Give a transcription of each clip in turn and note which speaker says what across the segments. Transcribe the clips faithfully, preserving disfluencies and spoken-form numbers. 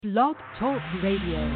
Speaker 1: Blog Talk Radio.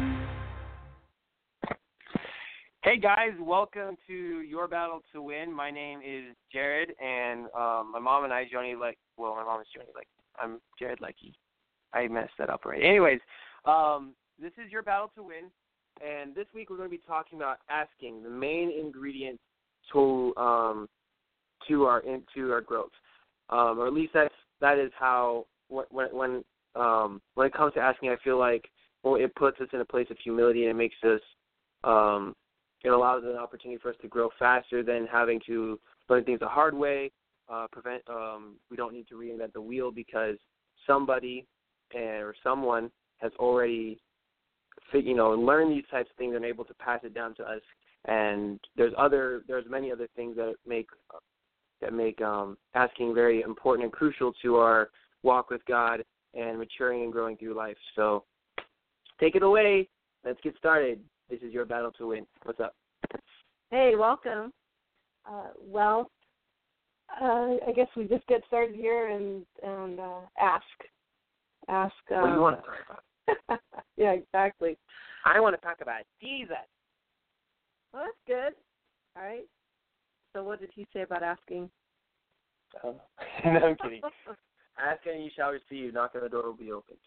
Speaker 2: Hey guys, welcome to Your Battle to Win. My name is Jared, and um, my mom and I, Joni, like, well, my mom is Joni, like, I'm Jared Leckie. I messed that up already. Anyways, um, this is Your Battle to Win, and this week we're going to be talking about asking, the main ingredient to um, to our into our growth, um, or at least that's that is how when when um, when it comes to asking, I feel like well, it puts us in a place of humility and it makes us um, It allows an opportunity for us to grow faster than having to learn things the hard way. Uh, prevent. Um, we don't need to reinvent the wheel because somebody and, or someone has already, you know, learned these types of things and able to pass it down to us. And there's other, there's many other things that make that make um, asking very important and crucial to our walk with God and maturing and growing through life. So, take it away. Let's get started. This is Your Battle to Win. What's up?
Speaker 3: Hey, welcome. Uh, well, uh, I guess we just get started here and and uh, ask, ask. Uh,
Speaker 2: What do you want to talk about?
Speaker 3: Yeah, exactly.
Speaker 2: I want to talk about Jesus.
Speaker 3: Well, that's good. All right. So, what did he say about asking?
Speaker 2: Oh. No, I'm kidding. Ask and you shall receive. Knock and the door will be opened.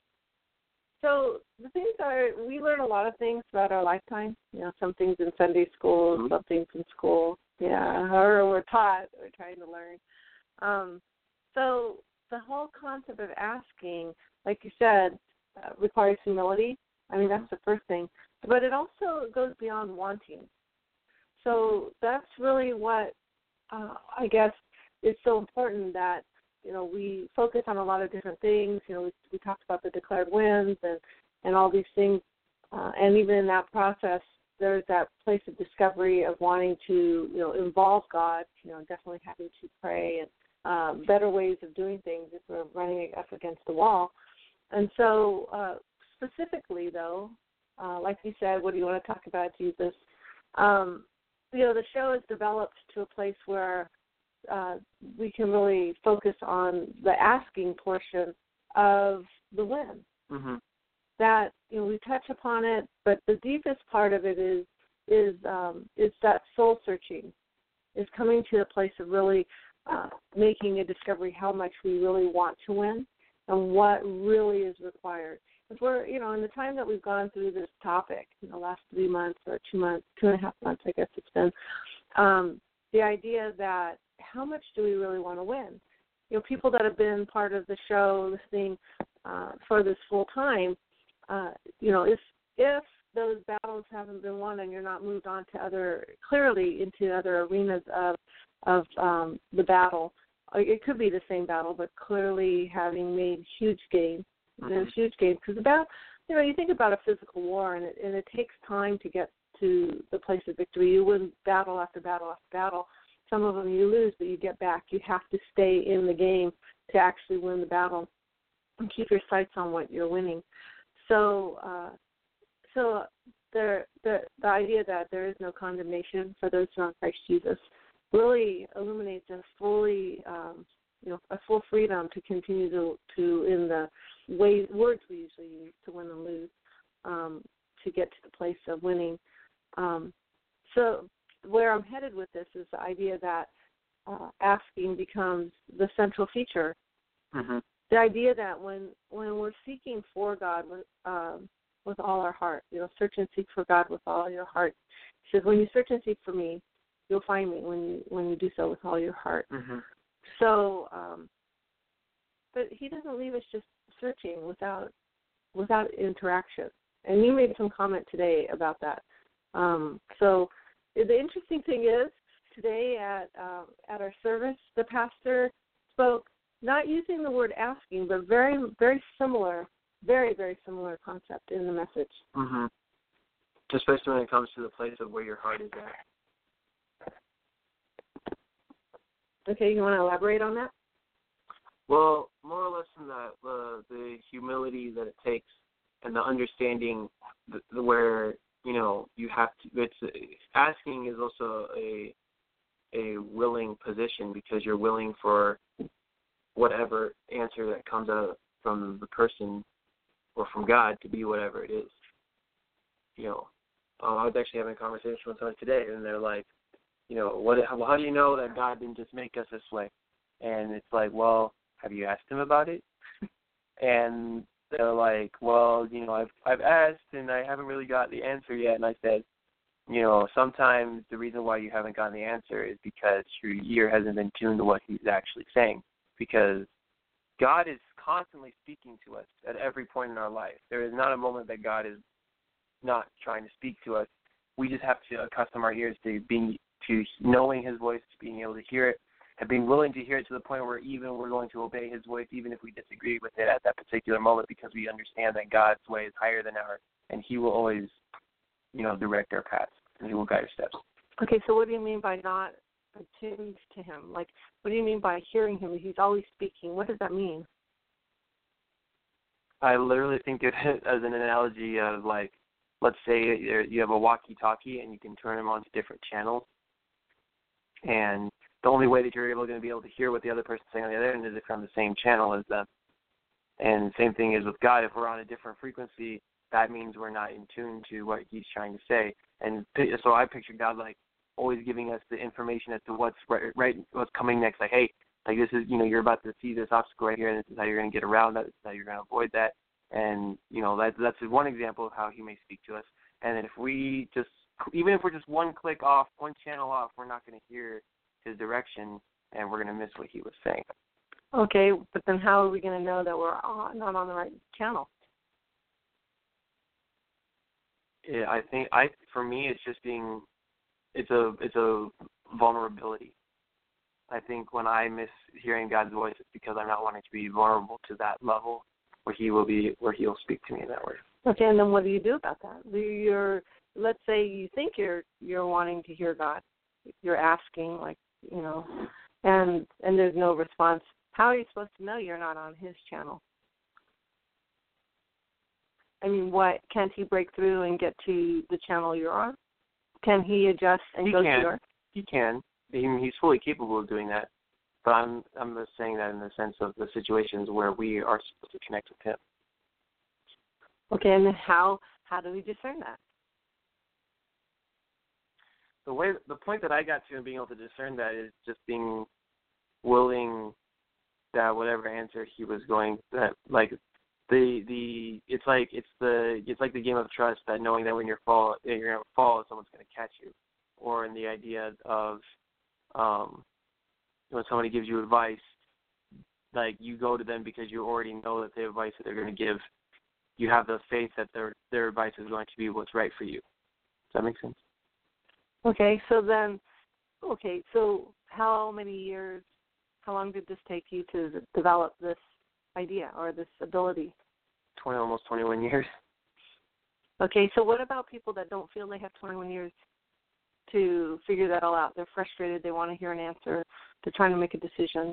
Speaker 3: So the things are, we learn a lot of things throughout our lifetime. You know, some things in Sunday school,
Speaker 2: mm-hmm.
Speaker 3: some things in school. Yeah, or we're taught, we're trying to learn. Um, so the whole concept of asking, like you said, uh, requires humility. I mean, that's the first thing. But it also goes beyond wanting. So that's really what uh, I guess is so important, that you know, we focus on a lot of different things. You know, we, we talked about the declared wins and, and all these things. Uh, and even in that process, there's that place of discovery of wanting to, you know, involve God, you know, definitely having to pray and um, better ways of doing things if we're running up against the wall. And so uh, specifically, though, uh, like you said, what do you want to talk about, Jesus? Um, you know, the show has developed to a place where Uh, we can really focus on the asking portion of the win.
Speaker 2: Mm-hmm.
Speaker 3: That, you know, we touch upon it, but the deepest part of it is is um, is that soul searching, is coming to a place of really uh, making a discovery how much we really want to win and what really is required. Because we're, you know, in the time that we've gone through this topic, in the last three months or two months, two and a half months, I guess it's been, um, the idea that how much do we really want to win? You know, people that have been part of the show, listening uh, for this full time, uh, you know, if if those battles haven't been won and you're not moved on to other, clearly into other arenas of of um, the battle, it could be the same battle, but clearly having made huge gains, mm-hmm. There's huge gains, because about, you know, you think about a physical war, and it, and it takes time to get to the place of victory. You win battle after battle after battle. Some of them you lose, but you get back. You have to stay in the game to actually win the battle and keep your sights on what you're winning. So, uh, so the, the the idea that there is no condemnation for those who are in Christ Jesus really illuminates a fully, um, you know, a full freedom to continue to, to in the way words we usually use to win and lose, um, to get to the place of winning. Um, so. Where I'm headed with this is the idea that uh, asking becomes the central feature.
Speaker 2: Mm-hmm.
Speaker 3: The idea that when when we're seeking for God with um, with all our heart, you know, search and seek for God with all your heart. He says, when you search and seek for me, you'll find me when you when you do so with all your heart.
Speaker 2: Mm-hmm.
Speaker 3: So, um, but He doesn't leave us just searching without without interaction. And you made some comment today about that. Um, so. The interesting thing is, today at uh, at our service, the pastor spoke not using the word asking, but very, very similar, very, very similar concept in the message.
Speaker 2: Mm-hmm. Especially when it comes to the place of where your heart is at.
Speaker 3: Okay, you want to elaborate on that?
Speaker 2: Well, more or less in that, uh, the humility that it takes and the understanding the, the where, you know, you have to, it's, asking is also a a willing position because you're willing for whatever answer that comes out from the person or from God to be whatever it is. You know, um, I was actually having a conversation with someone today, and they're like, you know, what? How, how do you know that God didn't just make us this way? And it's like, well, have you asked him about it? And they're like, well, you know, I've I've asked and I haven't really got the answer yet. And I said, you know, sometimes the reason why you haven't gotten the answer is because your ear hasn't been tuned to what he's actually saying. Because God is constantly speaking to us at every point in our life. There is not a moment that God is not trying to speak to us. We just have to accustom our ears to being to knowing his voice, to being able to hear it, and being willing to hear it to the point where even we're going to obey his voice, even if we disagree with it at that particular moment, because we understand that God's way is higher than ours, and he will always, you know, direct our paths, and he will guide our steps.
Speaker 3: Okay, so what do you mean by not attuned to him? Like, what do you mean by hearing him? He's always speaking. What does that mean?
Speaker 2: I literally think of it as an analogy of, like, let's say you have a walkie-talkie and you can turn them on to different channels. And the only way that you're able to be able to hear what the other person's saying on the other end is if you're on the same channel as them. And the same thing is with God. If we're on a different frequency, that means we're not in tune to what he's trying to say. And so I picture God like always giving us the information as to what's right, right what's coming next. Like, hey, like this is, you know, you're about to see this obstacle right here, and this is how you're going to get around that. This is how you're going to avoid that. And, you know, that, that's one example of how he may speak to us. And then if we just, even if we're just one click off, one channel off, we're not going to hear his direction, and we're going to miss what he was saying.
Speaker 3: Okay, but then how are we going to know that we're on, not on the right channel?
Speaker 2: Yeah, I think I for me it's just being it's a it's a vulnerability. I think when I miss hearing God's voice, it's because I'm not wanting to be vulnerable to that level where he will be where he'll speak to me in that way. Okay,
Speaker 3: and then what do you do about that? You're let's say you think you're you're wanting to hear God, you're asking, like, you know, and and there's no response. How are you supposed to know you're not on his channel? I mean, what, can't he break through and get to the channel you're on? Can he adjust and
Speaker 2: he
Speaker 3: go
Speaker 2: can.
Speaker 3: to yours?
Speaker 2: He can. He, he's fully capable of doing that. But I'm I'm just saying that in the sense of the situations where we are supposed to connect with him.
Speaker 3: Okay, and then how how do we discern that?
Speaker 2: The way the point that I got to in being able to discern that is just being willing that whatever answer he was going that like the the it's like it's the it's like the game of trust, that knowing that when you're fall you're gonna fall, someone's gonna catch you, or in the idea of um, when somebody gives you advice, like you go to them because you already know that the advice that they're going to give, you have the faith that their their advice is going to be what's right for you. Does that make sense?
Speaker 3: Okay, so then, okay, so how many years, how long did this take you to develop this idea or this ability?
Speaker 2: Twenty, almost twenty-one years.
Speaker 3: Okay, so what about people that don't feel they have twenty-one years to figure that all out? They're frustrated. They want to hear an answer. They're trying to make a decision.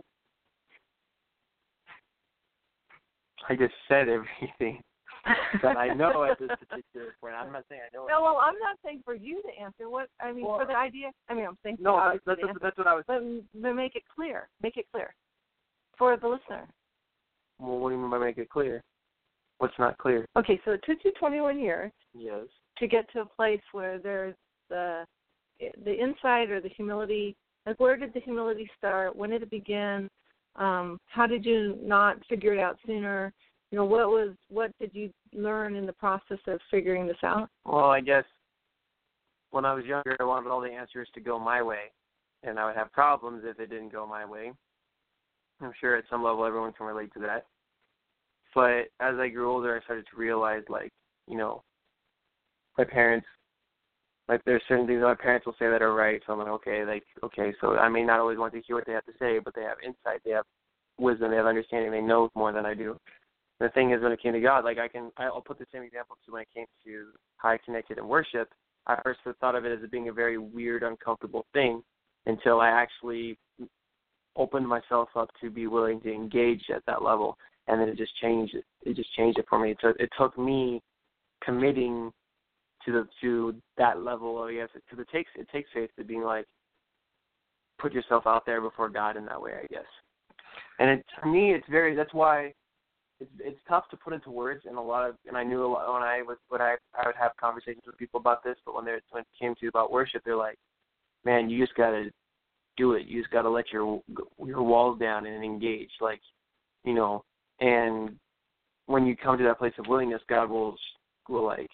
Speaker 2: I just said everything that I know at this particular point. I'm not saying I know.
Speaker 3: No, well, I'm not saying for you to answer. What I mean, well, for the idea. I mean, I'm saying
Speaker 2: no. That's that's, that's what I was.
Speaker 3: But, but make it clear. Make it clear for the listener.
Speaker 2: Well, what do you mean by make it clear? What's not clear?
Speaker 3: Okay, so it took you twenty-one years.
Speaker 2: Yes.
Speaker 3: To get to a place where there's the the insight or the humility. Like, where did the humility start? When did it begin? Um, how did you not figure it out sooner? You know, what was what did you learn in the process of figuring this out?
Speaker 2: Well, I guess when I was younger, I wanted all the answers to go my way, and I would have problems if it didn't go my way. I'm sure at some level everyone can relate to that. But as I grew older, I started to realize, like, you know, my parents, like, there's certain things that my parents will say that are right. So I'm like, okay, like, okay, so I may not always want to hear what they have to say, but they have insight, they have wisdom, they have understanding, they know more than I do. And the thing is, when it came to God, like, I can, I'll put the same example to when it came to how I connected in worship. I first thought of it as being a very weird, uncomfortable thing until I actually opened myself up to be willing to engage at that level, and then it just changed it. It just changed it for me. It took, it took me committing to the to that level. I guess because it takes it takes faith to being like, put yourself out there before God in that way, I guess. And it, for me, it's very. That's why it's it's tough to put into words, and a lot of and I knew a lot when I was when I I would have conversations with people about this, but when they when it came to about worship, they're like, man, you just gotta do it. You just gotta let your your walls down and engage, like, you know. And when you come to that place of willingness, God will will like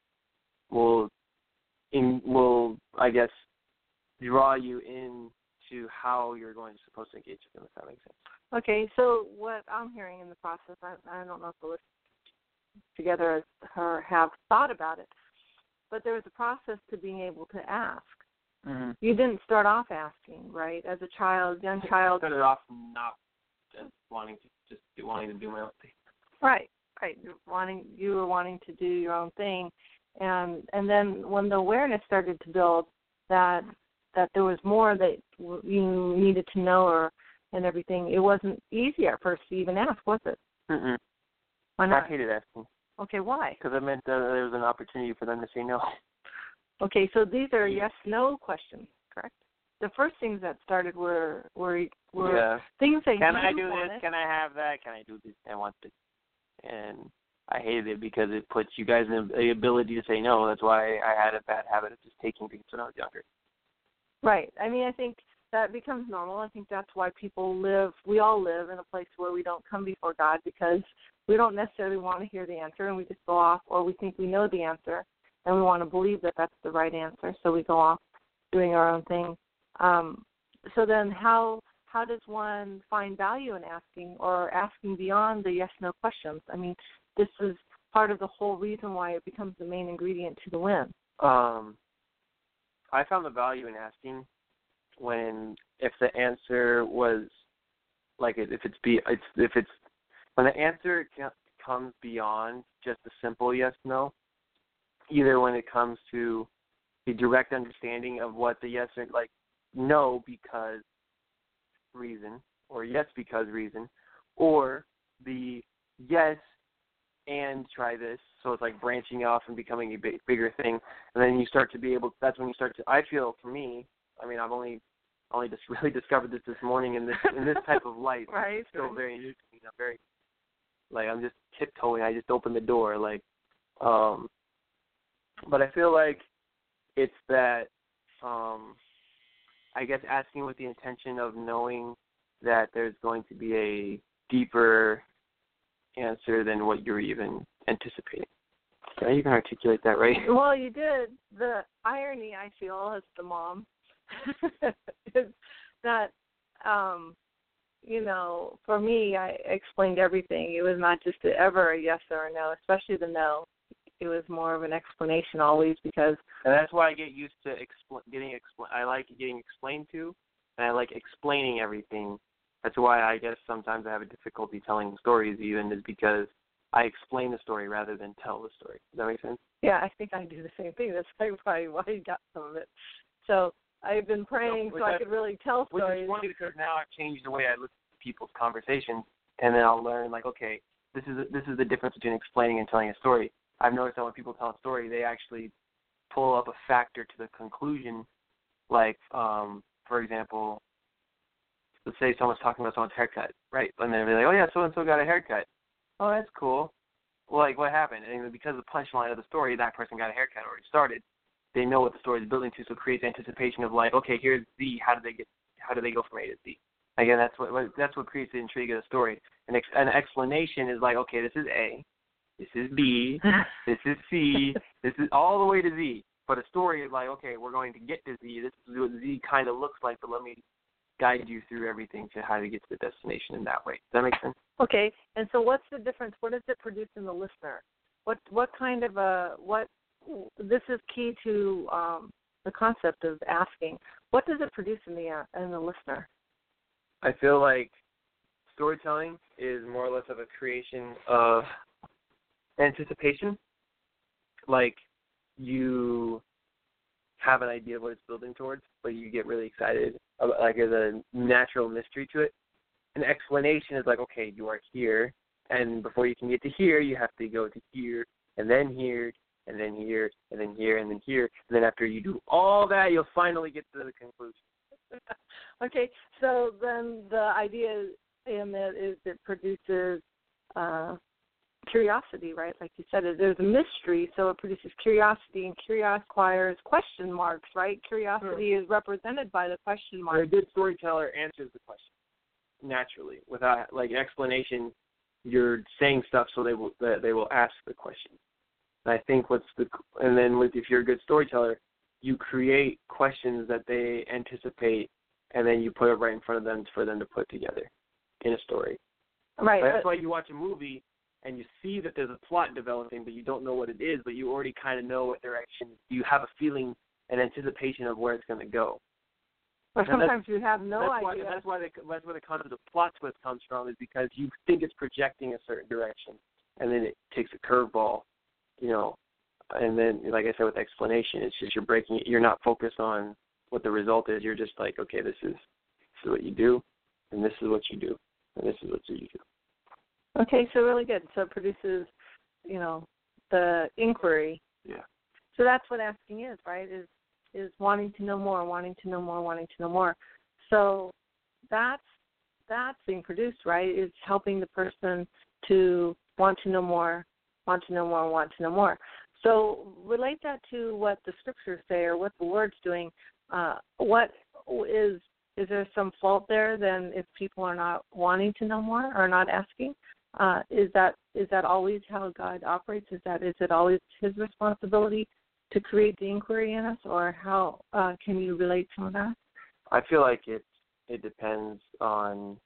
Speaker 2: will in will I guess draw you into how you're going to supposed to engage with them, if that makes sense.
Speaker 3: Okay, so what I'm hearing in the process, I, I don't know if the listeners together as her have thought about it, but there was a process to being able to ask.
Speaker 2: Mm-hmm.
Speaker 3: You didn't start off asking, right? As a child, young child.
Speaker 2: I started off not just wanting to just do, wanting to do my own thing.
Speaker 3: Right, right. You're wanting you were wanting to do your own thing, and and then when the awareness started to build that that there was more that you needed to know or and everything, it wasn't easy at first to even ask, was it?
Speaker 2: Mm-mm.
Speaker 3: Why not?
Speaker 2: I hated asking.
Speaker 3: Okay, why?
Speaker 2: Because it meant that there was an opportunity for them to say no.
Speaker 3: Okay, so these are yes/no questions, correct? The first things that started were were were
Speaker 2: yeah.
Speaker 3: things that
Speaker 2: Can
Speaker 3: you
Speaker 2: I do
Speaker 3: wanted.
Speaker 2: this? Can I have that? Can I do this? I want this. And I hated it because it puts you guys in the ability to say no. That's why I had a bad habit of just taking things when I was younger.
Speaker 3: Right. I mean, I think that becomes normal. I think that's why people live, we all live in a place where we don't come before God because we don't necessarily want to hear the answer and we just go off, or we think we know the answer and we want to believe that that's the right answer, so we go off doing our own thing. Um, so then how how does one find value in asking or asking beyond the yes-no questions? I mean, this is part of the whole reason why it becomes the main ingredient to the win.
Speaker 2: Um, I found the value in asking when if the answer was like if it's be it's if it's when the answer comes beyond just a simple yes no, either when it comes to the direct understanding of what the yes or like no because reason or yes because reason, or the yes and try this, so it's like branching off and becoming a big, bigger thing, and then you start to be able. That's when you start to. I feel for me. I mean, I've only only just really discovered this this morning in this in this type of light.
Speaker 3: Right.
Speaker 2: It's still very new to me. I'm very like I'm just tiptoeing. I just opened the door, like. Um, but I feel like it's that. Um, I guess asking with the intention of knowing that there's going to be a deeper answer than what you're even anticipating. Did I even articulate that right?
Speaker 3: Well, you did. The irony, I feel, as the mom, is that, um, you know, for me, I explained everything. It was not just ever a yes or a no, especially the no. It was more of an explanation always because.
Speaker 2: And that's why I get used to expl- getting expl- I like getting explained to, and I like explaining everything. That's why I guess sometimes I have a difficulty telling stories even is because I explain the story rather than tell the story. Does that make sense?
Speaker 3: Yeah, I think I do the same thing. That's probably why you got some of it. So I've been praying so, so I, I could really tell stories.
Speaker 2: Which is funny because now I've changed the way I listen to people's conversations, and then I'll learn like, okay, this is this is the difference between explaining and telling a story. I've noticed that when people tell a story, they actually pull up a factor to the conclusion. Like, um, for example, let's say someone's talking about someone's haircut, right? And they'll be like, oh, yeah, so-and-so got a haircut. Oh, that's cool. Well, like, what happened? And because of the punchline of the story, that person got a haircut already started. They know what the story is building to, so it creates anticipation of like, okay, here's Z. How do they get? How do they go from A to Z? Again, that's what that's what creates the intrigue of the story. An, ex, an explanation is like, okay, this is A. This is B, this is C, this is all the way to Z. But a story is like, okay, we're going to get to Z. This is what Z kind of looks like, but let me guide you through everything to how to get to the destination in that way. Does that make sense?
Speaker 3: Okay, and so what's the difference? What does it produce in the listener? What what kind of a, what, this is key to um, the concept of asking. What does it produce in the uh, in the listener?
Speaker 2: I feel like storytelling is more or less of a creation of anticipation, like you have an idea of what it's building towards, but you get really excited, about, like there's a natural mystery to it. An explanation is like, okay, you are here, and before you can get to here, you have to go to here, and then here, and then here, and then here, and then here, and then after you do all that, you'll finally get to the conclusion.
Speaker 3: Okay, so then the idea in it is it produces uh, curiosity, right? Like you said, there's a mystery, so it produces curiosity, and curiosity requires question marks, right? Curiosity sure. is represented by the question mark.
Speaker 2: A good storyteller answers the question naturally, without like explanation. You're saying stuff so they will they will ask the question. And I think what's the and then with, if you're a good storyteller, you create questions that they anticipate, and then you put it right in front of them for them to put together in a story.
Speaker 3: Right.
Speaker 2: That's why you watch a movie and you see that there's a plot developing, but you don't know what it is, but you already kind of know what direction. You have a feeling and anticipation of where it's going to go.
Speaker 3: Or sometimes you have no
Speaker 2: that's
Speaker 3: idea.
Speaker 2: Why, that's why the that's where the concept of plot twist comes from, is because you think it's projecting a certain direction, and then it takes a curveball, you know. And then, like I said, with explanation, it's just you're breaking it. You're not focused on what the result is. You're just like, okay, this is this is what you do, and this is what you do, and this is what you do.
Speaker 3: Okay, so really good. So it produces, you know, the inquiry.
Speaker 2: Yeah.
Speaker 3: So that's what asking is, right? Is is wanting to know more, wanting to know more, wanting to know more. So that's that's being produced, right? It's helping the person to want to know more, want to know more, want to know more. So relate that to what the scriptures say or what the Word's doing. Uh, what is is there some fault there then if people are not wanting to know more or not asking? Uh, is that is that always how God operates? Is that is it always His responsibility to create the inquiry in us, or how uh, can you relate some of that?
Speaker 2: I feel like it it depends on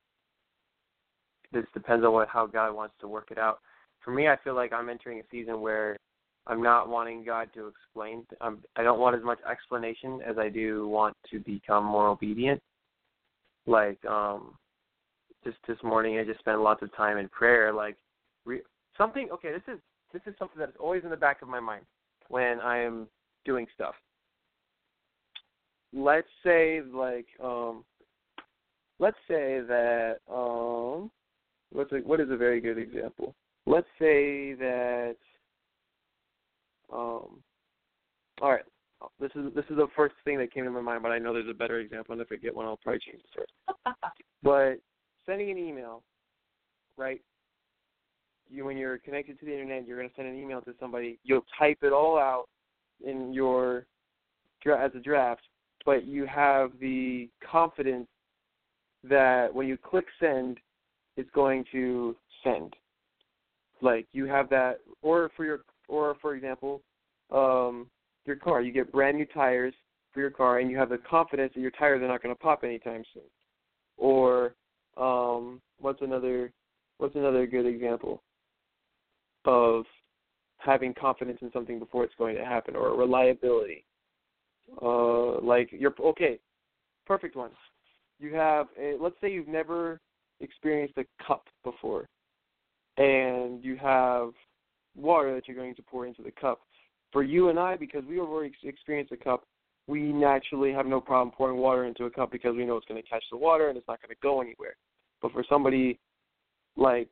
Speaker 2: this depends on what how God wants to work it out. For me, I feel like I'm entering a season where I'm not wanting God to explain. I'm, I don't want as much explanation as I do want to become more obedient. Like um, just this morning, I just spent lots of time in prayer. Like re- something. Okay, this is this is something that's always in the back of my mind when I am doing stuff. Let's say, like, um, let's say that, um, what's a, what is a very good example? Let's say that, um, all right, this is this is the first thing that came to my mind, but I know there's a better example, and if I get one, I'll probably change it first. But sending an email, right? You, when you're connected to the internet, you're going to send an email to somebody. You'll type it all out in your as a draft, but you have the confidence that when you click send, it's going to send. Like you have that, or for your, or for example, um, your car. You get brand new tires for your car, and you have the confidence that your tires are not going to pop anytime soon. Or um, what's another? What's another good example of having confidence in something before it's going to happen, or reliability? Uh, like you're okay, perfect one. You have a, let's say you've never experienced a cup before, and you have water that you're going to pour into the cup. For you and I, because we have already experienced a cup, we naturally have no problem pouring water into a cup because we know it's going to catch the water and it's not going to go anywhere. But for somebody like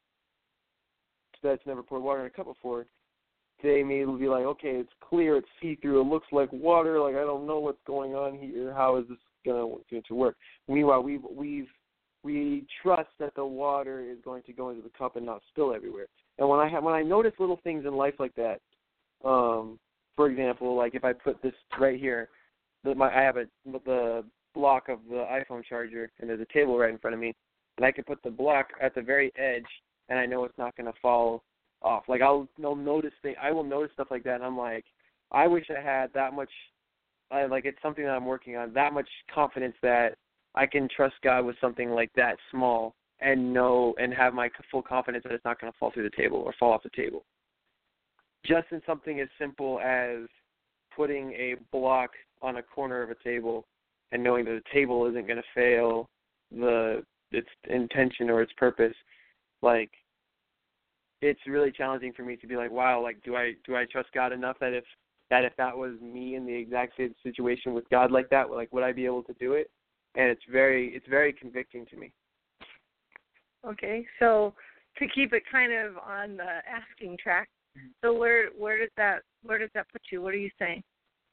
Speaker 2: that's never poured water in a cup before, they may be like, okay, it's clear, it's see-through, it looks like water, like I don't know what's going on here, how is this going to work? Meanwhile, we've, we've, we trust that the water is going to go into the cup and not spill everywhere. And when I have, when I notice little things in life like that, um, for example, like if I put this right here, the, my, I have a, the block of the iPhone charger, and there's a table right in front of me, and I can put the block at the very edge, and I know it's not going to fall off. Like I'll, I'll notice things, I will notice stuff like that, and I'm like, I wish I had that much. I, like it's something that I'm working on. That much confidence that I can trust God with something like that small, and know and have my full confidence that it's not going to fall through the table or fall off the table. Just in something as simple as putting a block on a corner of a table and knowing that the table isn't going to fail the its intention or its purpose. Like, it's really challenging for me to be like, wow, like, do I do I trust God enough that if that if that was me in the exact same situation with God like that, like, would I be able to do it? And it's very it's very convicting to me.
Speaker 3: Okay, so to keep it kind of on the asking track, so where where does that where does that put you? What are you saying?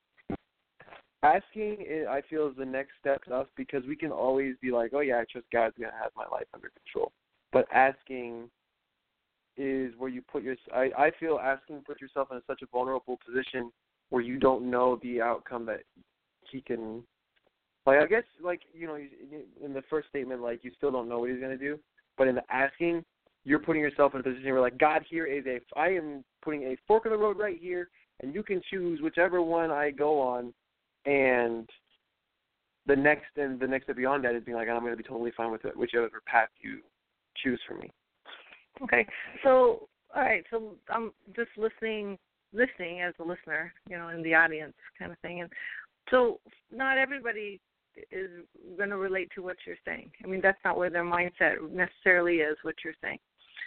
Speaker 2: Asking, I feel, is the next step to us, because we can always be like, oh yeah, I trust God's gonna have my life under control. But asking is where you put your. I, I feel asking put yourself in such a vulnerable position where you don't know the outcome that he can. Like I guess, like you know, in the first statement, like you still don't know what he's going to do, but in the asking, you're putting yourself in a position where, like, God, here is a. I am putting a fork in the road right here, and you can choose whichever one I go on, and the next and the next step beyond that is being like, I'm going to be totally fine with it, whichever path you choose for me.
Speaker 3: Okay, so all right, so I'm just listening, listening as a listener, you know, in the audience, kind of thing, and so not everybody is going to relate to what you're saying. I mean, that's not where their mindset necessarily is. What you're saying.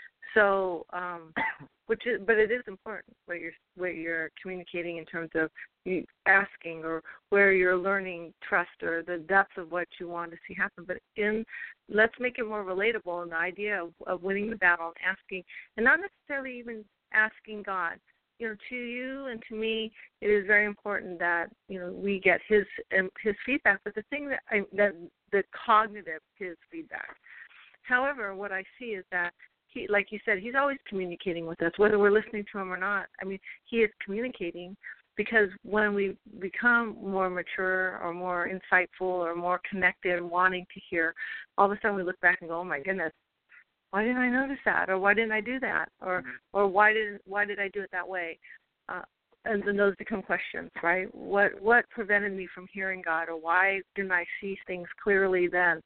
Speaker 3: So, um, which is, but it is important what you're what you're communicating in terms of you asking or where you're learning trust or the depth of what you want to see happen. But in let's make it more relatable in the idea of, of winning the battle and asking, and not necessarily even asking God. You know, to you and to me, it is very important that you know we get his um, his feedback. But the thing that I, that the cognitive his feedback. However, what I see is that. He, like you said, he's always communicating with us, whether we're listening to him or not. I mean, he is communicating because when we become more mature or more insightful or more connected and wanting to hear, all of a sudden we look back and go, oh, my goodness, why didn't I notice that? Or why didn't I do that? Or mm-hmm. or why did why did I do it that way? Uh, and then those become questions, right? What what prevented me from hearing God? Or why didn't I see things clearly then?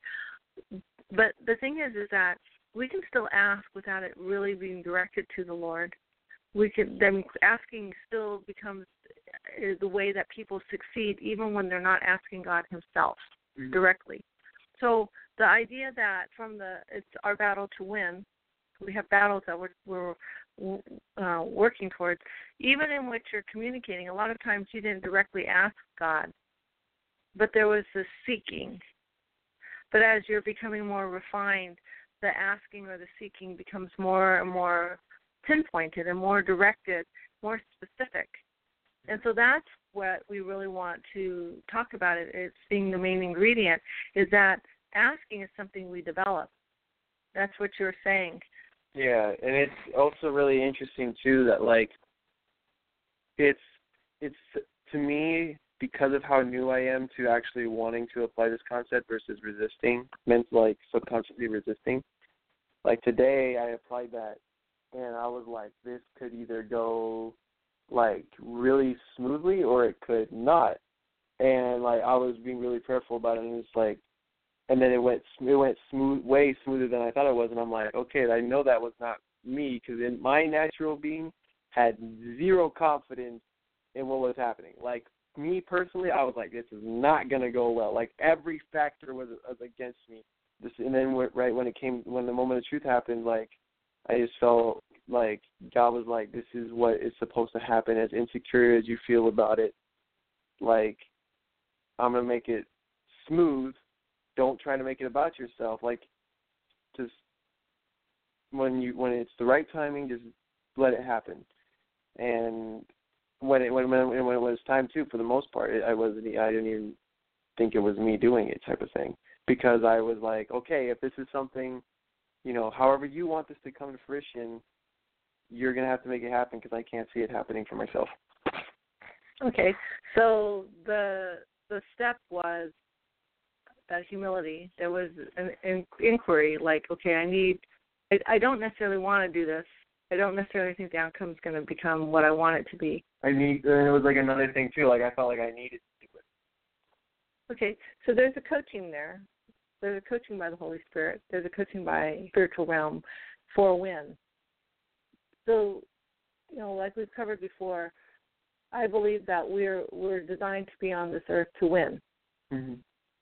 Speaker 3: But the thing is, is that we can still ask without it really being directed to the Lord. We can then asking still becomes the way that people succeed, even when they're not asking God Himself mm-hmm. directly. So the idea that from the it's our battle to win, we have battles that we're, we're uh, working towards. Even in which you're communicating, a lot of times you didn't directly ask God, but there was this seeking. But as you're becoming more refined, the asking or the seeking becomes more and more pinpointed and more directed, more specific. And so that's what we really want to talk about. It. It's being the main ingredient, is that asking is something we develop. That's what you're saying.
Speaker 2: Yeah, and it's also really interesting, too, that, like, it's, it's to me, because of how new I am to actually wanting to apply this concept versus resisting, meant like subconsciously resisting. Like today I applied that and I was like, this could either go like really smoothly or it could not. And like I was being really prayerful about it and it's like, and then it went it went smooth, way smoother than I thought it was. And I'm like, okay, I know that was not me because in my natural being had zero confidence in what was happening. Like, me personally, I was like, this is not going to go well. Like, every factor was, was against me. This, and then, right when it came, when the moment of truth happened, like, I just felt like God was like, this is what is supposed to happen. As insecure as you feel about it, like, I'm going to make it smooth. Don't try to make it about yourself. Like, just when you when it's the right timing, just let it happen. And when it when when, when it was time to, for the most part, it, I wasn't. I didn't even think it was me doing it, type of thing, because I was like, okay, if this is something, you know, however you want this to come to fruition, you're gonna have to make it happen because I can't see it happening for myself.
Speaker 3: Okay, so the the step was that humility. There was an, an inquiry, like, okay, I need. I, I don't necessarily want to do this. I don't necessarily think the outcome is going to become what I want it to be.
Speaker 2: I need, and it was like another thing too. Like I felt like I needed to do it.
Speaker 3: Okay, so there's a coaching there. There's a coaching by the Holy Spirit. There's a coaching by spiritual realm for when. So, you know, like we've covered before, I believe that we're we're designed to be on this earth to win.
Speaker 2: Mm-hmm.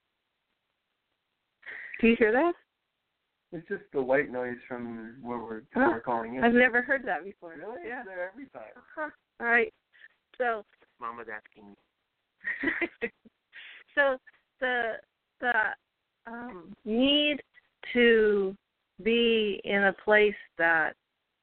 Speaker 3: Do you hear that?
Speaker 2: It's just the white noise from what we're,
Speaker 3: huh.
Speaker 2: we're calling it.
Speaker 3: I've never heard that before.
Speaker 2: Really?
Speaker 3: Yeah.
Speaker 2: It's there every time.
Speaker 3: Uh-huh. All right. So.
Speaker 2: Mama's asking me.
Speaker 3: So the the um, need to be in a place that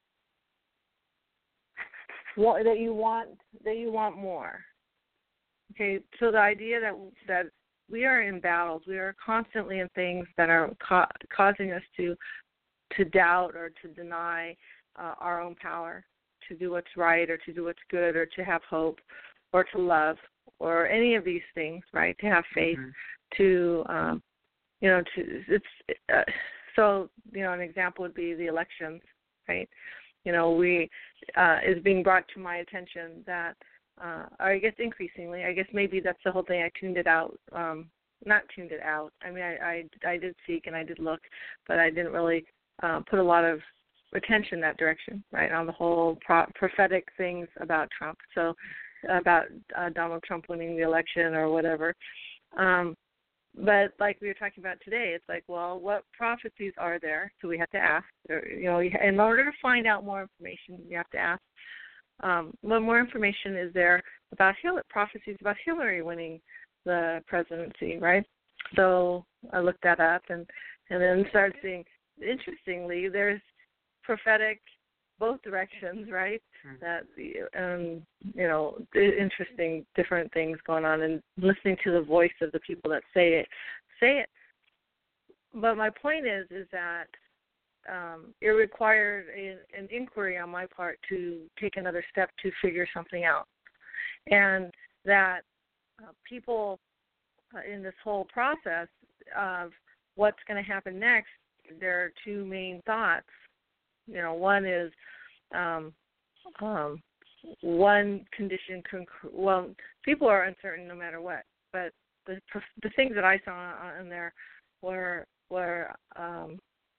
Speaker 3: that you want that you want more. Okay. So the idea that that we are in battles. We are constantly in things that are ca- causing us to to doubt or to deny uh, our own power to do what's right or to do what's good or to have hope or to love or any of these things, right, to have faith, mm-hmm. to, um, you know, to it's uh, so, you know, an example would be the elections, right? You know, we, uh, is being brought to my attention that, uh, or I guess increasingly, I guess maybe that's the whole thing, I tuned it out, um, not tuned it out. I mean, I, I, I did seek and I did look, but I didn't really uh, put a lot of attention that direction, right, on the whole pro- prophetic things about Trump, so about uh, Donald Trump winning the election or whatever. Um, but like we were talking about today, it's like, well, what prophecies are there? So we have to ask. Or, you know, in order to find out more information, you have to ask. Um, what more information is there about Hillary, prophecies about Hillary winning the presidency, right? So I looked that up and, and then started seeing, interestingly, there's prophetic both directions, right? Mm-hmm. That, um, you know, interesting different things going on and listening to the voice of the people that say it, say it. But my point is, is that um, it required a, an inquiry on my part to take another step to figure something out. And that uh, people uh, in this whole process of what's going to happen next, there are two main thoughts. You know, one is um, um, one condition. Conc- well, people are uncertain no matter what, but the the things that I saw in there were were um,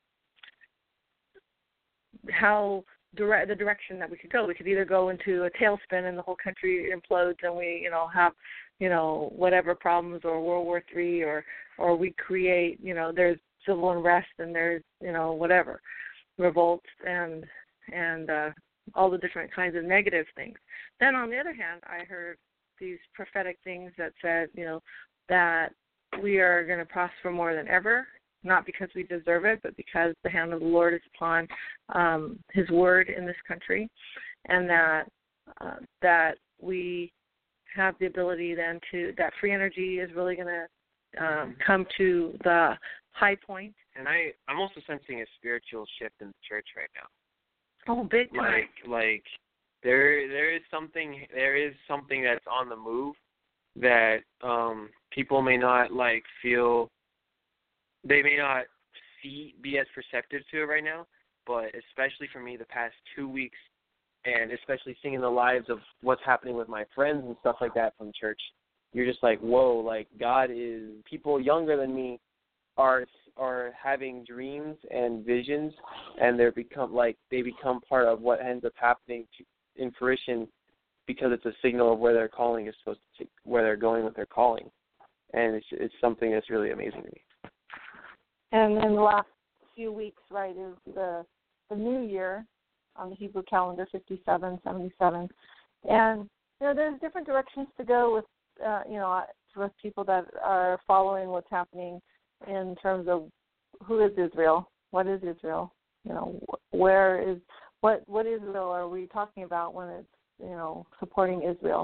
Speaker 3: how direct the direction that we could go. We could either go into a tailspin and the whole country implodes, and we, you know, have, you know, whatever problems, or World War Three, or or we create, you know, there's civil unrest and there's, you know, whatever, revolts and and uh, all the different kinds of negative things. Then on the other hand, I heard these prophetic things that said, you know, that we are going to prosper more than ever, not because we deserve it, but because the hand of the Lord is upon um, His word in this country, and that uh, that we have the ability then to, that free energy is really going to um, come to the high point.
Speaker 2: And I, I'm also sensing a spiritual shift in the church right now.
Speaker 3: Oh, big time.
Speaker 2: Like, like there, there is something, there is something that's on the move that um, people may not like feel. They may not see, be as perceptive to it right now, but especially for me, the past two weeks, and especially seeing the lives of what's happening with my friends and stuff like that from church, you're just like, whoa! Like God is. People younger than me are are having dreams and visions, and they're become like they become part of what ends up happening to, in fruition, because it's a signal of where their calling is supposed to, where they're going with their calling, and it's it's something that's really amazing to me.
Speaker 3: And then the last few weeks, right, is the the new year on the Hebrew calendar, fifty-seven seventy-seven, and you know there's different directions to go with uh, you know with people that are following what's happening in terms of who is Israel, what is Israel, you know, where is what what Israel are we talking about when it's, you know, supporting Israel?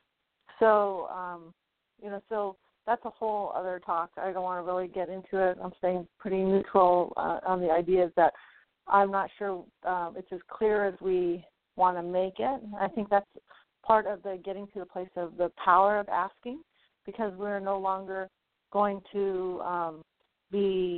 Speaker 3: So um, you know, so that's a whole other talk. I don't want to really get into it. I'm staying pretty neutral uh, on the ideas that I'm not sure um, it's as clear as we want to make it. I think that's part of the getting to the place of the power of asking, because we're no longer going to um, be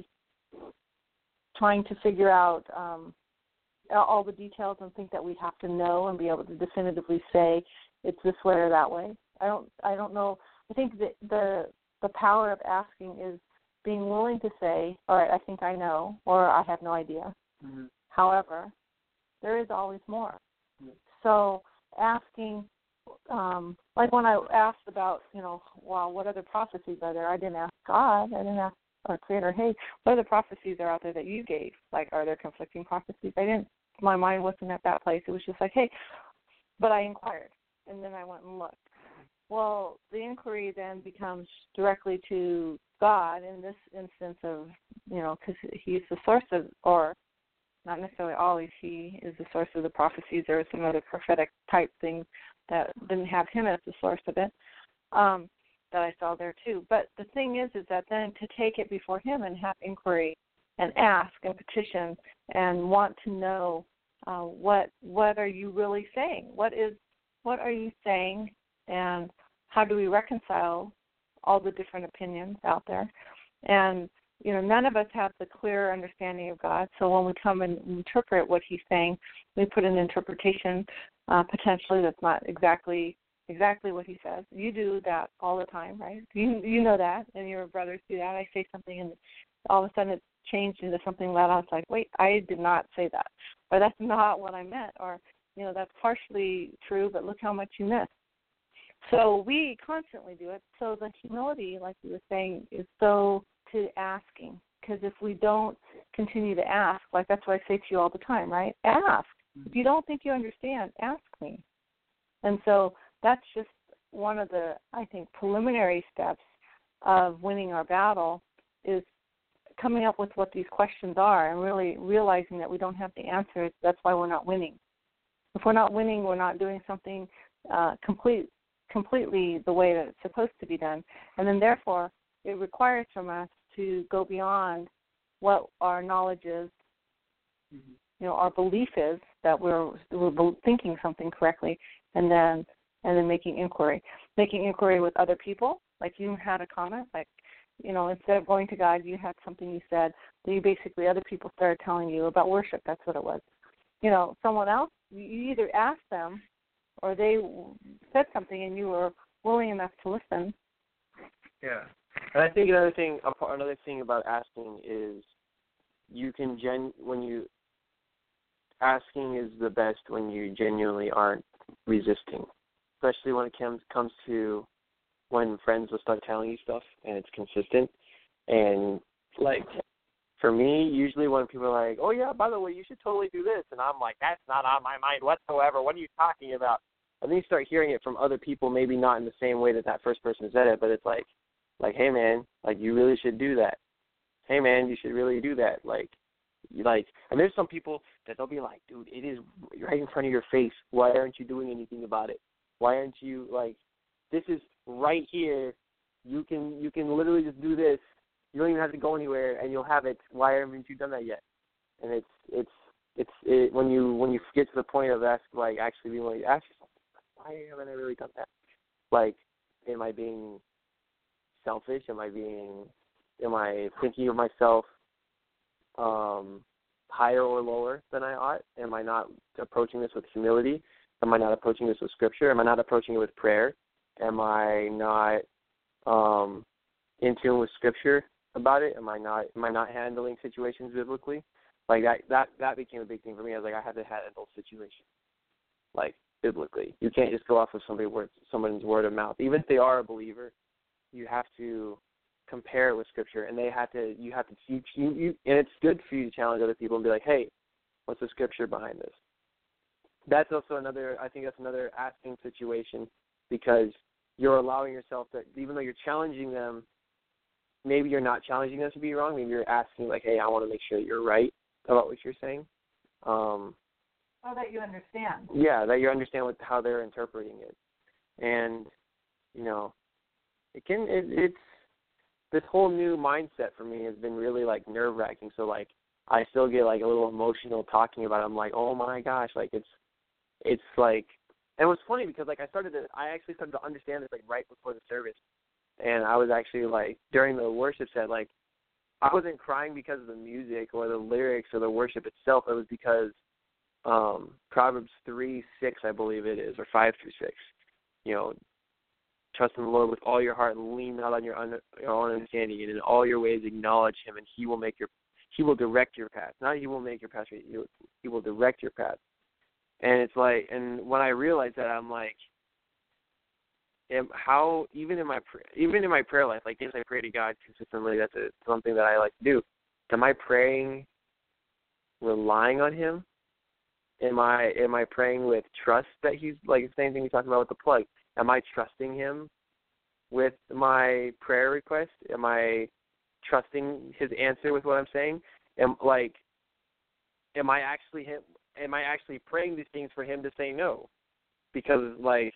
Speaker 3: trying to figure out um, all the details and think that we have to know and be able to definitively say it's this way or that way. I don't. I don't know. I think that the the power of asking is being willing to say, all right, I think I know, or I have no idea. Mm-hmm. However, there is always more. Mm-hmm. So asking, um, like when I asked about, you know, well, what other prophecies are there? I didn't ask God. I didn't ask our Creator, hey, what other prophecies are out there that you gave? Like, are there conflicting prophecies? I didn't. My mind wasn't at that place. It was just like, hey, but I inquired, and then I went and looked. Well, the inquiry then becomes directly to God in this instance of, you know, because He's the source of, or not necessarily always He is the source of the prophecies. There are some other prophetic type things that didn't have Him as the source of it um, that I saw there too. But the thing is, is that then to take it before Him and have inquiry and ask and petition and want to know uh, what what are you really saying? What is what are you saying, and how do we reconcile all the different opinions out there? And you know, none of us have the clear understanding of God. So when we come and interpret what He's saying, we put an interpretation uh, potentially that's not exactly exactly what He says. You do that all the time, right? You you know that, and your brothers do that. I say something, and all of a sudden it's changed into something that I was like, wait, I did not say that, or that's not what I meant, or you know, that's partially true, but look how much you missed. So we constantly do it. So the humility, like you were saying, is so to asking, because if we don't continue to ask, like that's what I say to you all the time, right? Ask. If you don't think you understand, ask me. And so that's just one of the, I think, preliminary steps of winning our battle is coming up with what these questions are and really realizing that we don't have the answers. That's why we're not winning. If we're not winning, we're not doing something uh, complete, completely the way that it's supposed to be done. And then, therefore, it requires from us to go beyond what our knowledge is, mm-hmm. you know, our belief is that we're we're thinking something correctly, and then and then making inquiry, making inquiry with other people. Like you had a comment, like, you know, instead of going to God, you had something you said that you basically other people started telling you about worship. That's what it was. You know, someone else, you either asked them or they said something and you were willing enough to listen.
Speaker 2: Yeah. And I think another thing, another thing about asking is you can gen when you asking is the best when you genuinely aren't resisting, especially when it comes comes to when friends will start telling you stuff and it's consistent. And like for me, usually when people are like, "Oh yeah, by the way, you should totally do this," and I'm like, "That's not on my mind whatsoever. What are you talking about?" And then you start hearing it from other people, maybe not in the same way that that first person said it, but it's like. Like, hey, man, like, you really should do that. Hey, man, you should really do that. Like, you like, and there's some people that they'll be like, dude, it is right in front of your face. Why aren't you doing anything about it? Why aren't you, like, this is right here. You can you can literally just do this. You don't even have to go anywhere, and you'll have it. Why haven't you done that yet? And it's, it's, it's, it, when you when you get to the point of ask, like, actually being like, ask yourself, why haven't I really done that? Like, am I being selfish? Am I being, am I thinking of myself um, higher or lower than I ought? Am I not approaching this with humility? Am I not approaching this with Scripture? Am I not approaching it with prayer? Am I not um, in tune with Scripture about it? Am I not, am I not handling situations biblically? Like that, that, that became a big thing for me. I was like, I had to handle situations like biblically. You can't just go off of somebody word, someone's word of mouth, even if they are a believer. You have to compare it with Scripture, and they have to. You have to. You, you, you, and it's good for you to challenge other people and be like, "Hey, what's the Scripture behind this?" That's also another. I think that's another asking situation because you're allowing yourself to, even though you're challenging them, maybe you're not challenging them to be wrong. Maybe you're asking like, "Hey, I want to make sure you're right about what you're saying." Um,
Speaker 3: oh, that you understand.
Speaker 2: Yeah, that you understand what, how they're interpreting it, and you know. It can. It, it's this whole new mindset for me has been really like nerve wracking. So like I still get like a little emotional talking about it. I'm like, oh my gosh, like it's it's like. And it was funny because like I started to I actually started to understand this like right before the service, and I was actually like during the worship set like I wasn't crying because of the music or the lyrics or the worship itself. It was because um, Proverbs three six I believe it is, or five through six, you know. Trust in the Lord with all your heart and lean not on your, un- your own understanding, and in all your ways acknowledge Him, and He will make your He will direct your path. Not He will make your path straight. He will, he will direct your path. And it's like, and when I realized that, I'm like, am, how even in my even in my prayer life, like yes, I pray to God consistently. That's a, something that I like to do. Am I praying, relying on Him? Am I am I praying with trust that He's like the same thing we talked about with the plug? Am I trusting Him with my prayer request? Am I trusting His answer with what I'm saying? Am like, am I actually him? Am I actually praying these things for Him to say no? Because like,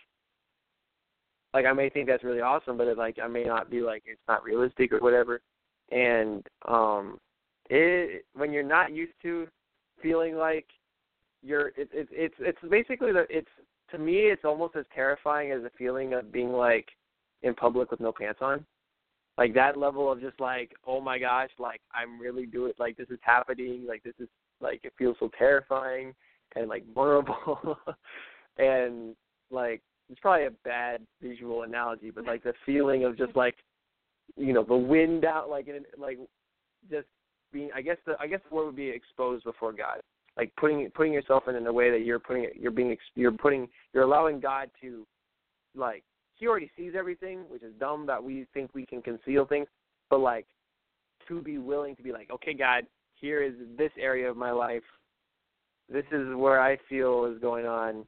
Speaker 2: like I may think that's really awesome, but it, like I may not be like it's not realistic or whatever. And um, it when you're not used to feeling like you're it, it, it's it's basically the it's to me it's almost as terrifying as the feeling of being like in public with no pants on. Like that level of just like, oh my gosh, like I'm really doing, like this is happening, like this is, like it feels so terrifying and like vulnerable. And like, it's probably a bad visual analogy, but like the feeling of just like, you know, the wind out, like, in, like just being, I guess the, I guess the word would be exposed before God. Like putting, putting yourself in in a way that you're putting it, you're being, you're putting, you're allowing God to, like, He already sees everything, which is dumb that we think we can conceal things, but, like, to be willing to be like, okay, God, here is this area of my life. This is where I feel is going on.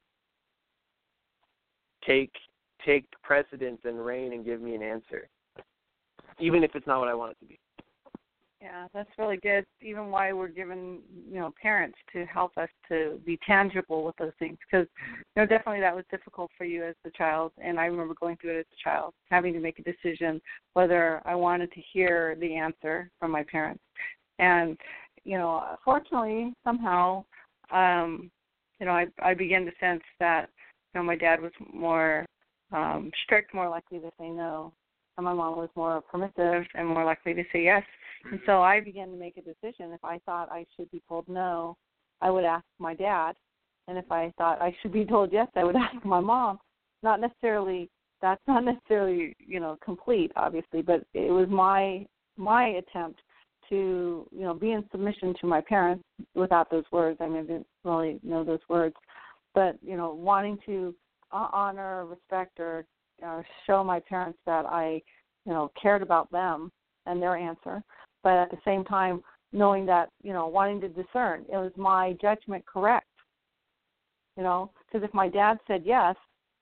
Speaker 2: Take take precedence and reign and give me an answer, even if it's not what I want it to be.
Speaker 4: Yeah, that's really good. Even why we're given, you know, parents to help us to be tangible with those things. Because, you know, definitely that was difficult for you as a child, and I remember going through it as a child, having to make a decision whether I wanted to hear the answer from my parents. And, you know, fortunately, somehow, um, you know, I, I began to sense that, you know, my dad was more um, strict, more likely to say no, and my mom was more permissive and more likely to say yes. And so I began to make a decision. If I thought I should be told no, I would ask my dad. And if I thought I should be told yes, I would ask my mom. Not necessarily, that's not necessarily, you know, complete, obviously, but it was my my attempt to, you know, be in submission to my parents without those words. I mean, I didn't really know those words. But, you know, wanting to uh, honor, respect, or uh, show my parents that I, you know, cared about them and their answer. But at the same time, knowing that, you know, wanting to discern, it was my judgment correct? You know, because if my dad said yes,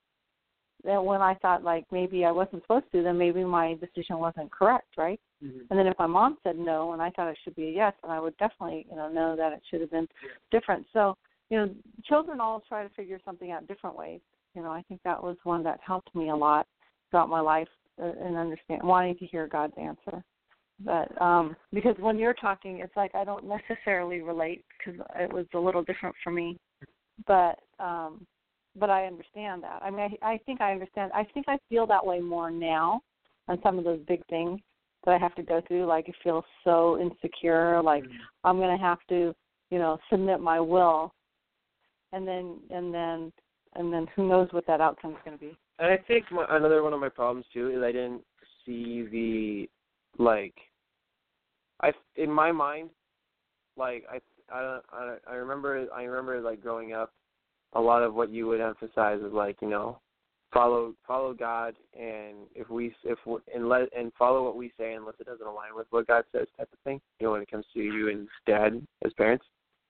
Speaker 4: then when I thought, like, maybe I wasn't supposed to, then maybe my decision wasn't correct, right? Mm-hmm. And then if my mom said no and I thought it should be a yes, then I would definitely, you know, know that it should have been different. So, you know, children always try to figure something out different ways. You know, I think that was one that helped me a lot throughout my life uh, and understand, wanting to hear God's answer. But um, because when you're talking, it's like I don't necessarily relate because it was a little different for me. But um, but I understand that. I mean, I, I think I understand. I think I feel that way more now on some of those big things that I have to go through. Like, I feel so insecure. Like, mm-hmm. I'm going to have to, you know, submit my will, and then and then and then who knows what that outcome is going to be.
Speaker 2: And I think my, another one of my problems too is I didn't see the like. I in my mind, like I I I, I remember I remember like growing up, a lot of what you would emphasize is like, you know, follow follow God, and if we if we, and let and follow what we say unless it doesn't align with what God says, type of thing. You know, when it comes to you and Dad as parents.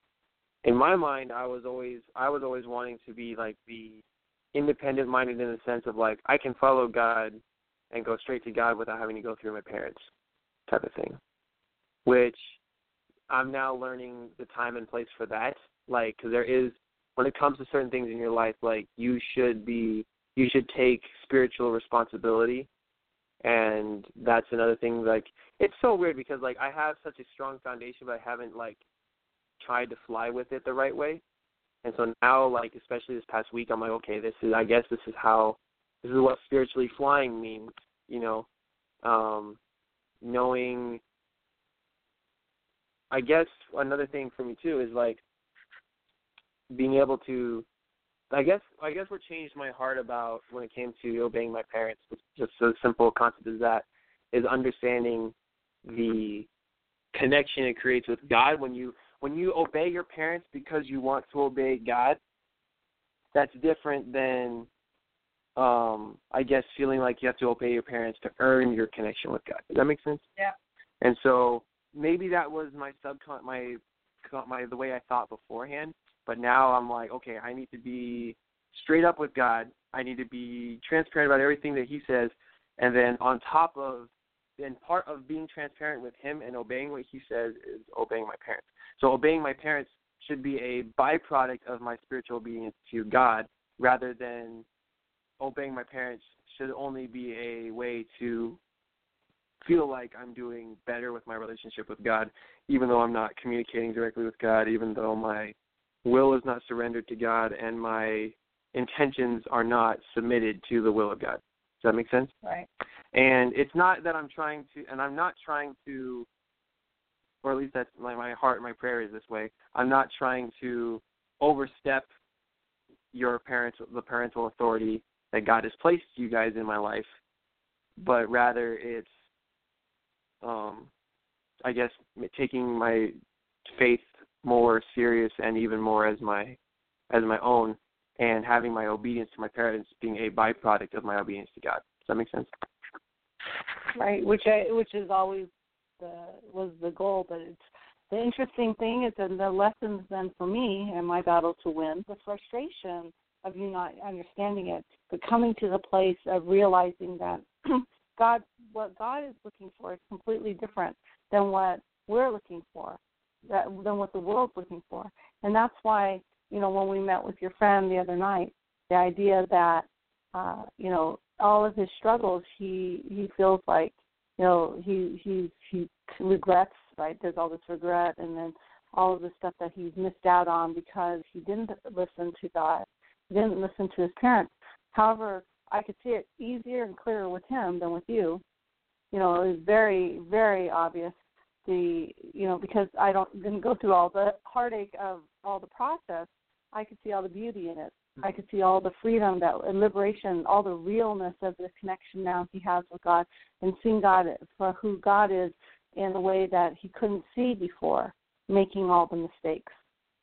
Speaker 2: In my mind, I was always I was always wanting to be like the independent minded in the sense of like I can follow God and go straight to God without having to go through my parents, type of thing. Which I'm now learning the time and place for that. Like, because there is, when it comes to certain things in your life, like you should be, you should take spiritual responsibility, and that's another thing. Like, it's so weird because like I have such a strong foundation, but I haven't like tried to fly with it the right way. And so now, like especially this past week, I'm like, okay, this is, I guess this is how, this is what spiritually flying means. You know, um, knowing. I guess another thing for me too is like being able to, I guess I guess what changed my heart about when it came to obeying my parents, just so simple concept as that, is understanding the connection it creates with God. When you when you obey your parents because you want to obey God, that's different than um, I guess feeling like you have to obey your parents to earn your connection with God. Does that make sense?
Speaker 4: Yeah.
Speaker 2: And so maybe that was my subcon my my the way I thought beforehand, but now I'm like, okay, I need to be straight up with God. I need to be transparent about everything that He says, and then on top of, then part of being transparent with Him and obeying what He says is obeying my parents. So obeying my parents should be a byproduct of my spiritual obedience to God, rather than obeying my parents should only be a way to feel like I'm doing better with my relationship with God, even though I'm not communicating directly with God, even though my will is not surrendered to God, and my intentions are not submitted to the will of God. Does that make sense?
Speaker 4: Right.
Speaker 2: And it's not that I'm trying to, and I'm not trying to, or at least that's my, my heart, my prayer is this way. I'm not trying to overstep your parents, the parental authority that God has placed you guys in my life, but rather it's, um, I guess, taking my faith more serious and even more as my, as my own, and having my obedience to my parents being a byproduct of my obedience to God. Does that make sense?
Speaker 4: Right, which I, which is always the was the goal, but it's the interesting thing is that the lessons then for me and my battle to win, the frustration of you not understanding it, but coming to the place of realizing that God, what God is looking for is completely different than what we're looking for, that, than what the world's looking for, and that's why, you know, when we met with your friend the other night, the idea that, uh, you know, all of his struggles, he he feels like, you know, he he he regrets, right? There's all this regret, and then all of the stuff that he's missed out on because he didn't listen to God, he didn't listen to his parents. However, I could see it easier and clearer with him than with you. You know, it was very, very obvious. The you know, because I don't didn't go through all the heartache of all the process, I could see all the beauty in it. I could see all the freedom, that and liberation, all the realness of the connection now he has with God, and seeing God for who God is in a way that he couldn't see before, making all the mistakes.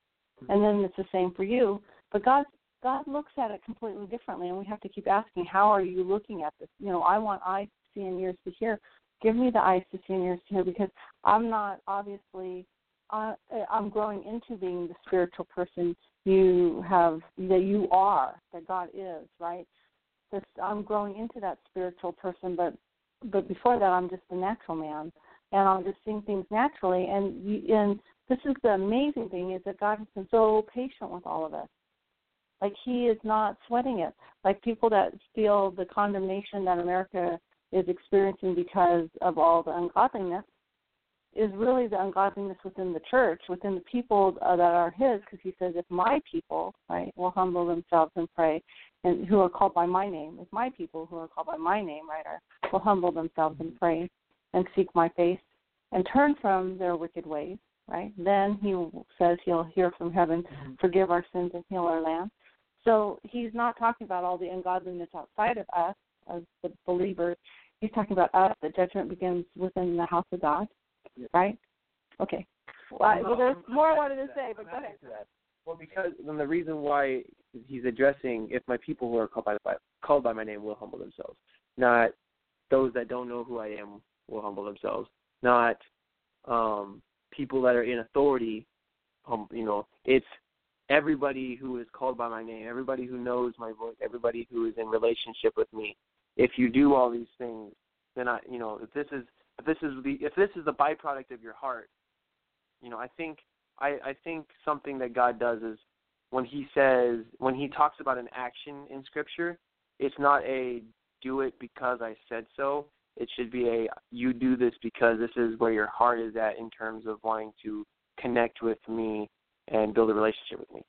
Speaker 4: And then it's the same for you. But God, God looks at it completely differently, and we have to keep asking, how are you looking at this? You know, I want eyes to see and ears to hear. Give me the eyes to see and ears to hear, because I'm not obviously, uh, I'm growing into being the spiritual person you have, that you are, that God is, right? This, I'm growing into that spiritual person, but but before that, I'm just a natural man, and I'm just seeing things naturally. And you, and this is the amazing thing, is that God has been so patient with all of us. Like, he is not sweating it. Like people that feel the condemnation that America is experiencing because of all the ungodliness is really the ungodliness within the church, within the people uh, that are his, because he says, if my people, right, will humble themselves and pray, and who are called by my name, if my people who are called by my name, right, are, will humble themselves and pray and seek my face and turn from their wicked ways, right, then he says he'll hear from heaven, forgive our sins and heal our land. So he's not talking about all the ungodliness outside of us as the believers. He's talking about us. The judgment begins within the house of God. Right? Okay. Well, I, well, there's more I wanted to say, but go ahead.
Speaker 2: Well, because then the reason why he's addressing, if my people who are called by, by called by my name will humble themselves, not those that don't know who I am will humble themselves, not um, people that are in authority. Um, you know, it's everybody who is called by my name, everybody who knows my voice, everybody who is in relationship with me. If you do all these things, then I, you know, if this is If this is the if this is the byproduct of your heart, you know, I think I, I think something that God does is when he says when he talks about an action in Scripture, it's not a do it because I said so. It should be a you do this because this is where your heart is at in terms of wanting to connect with me and build a relationship with me.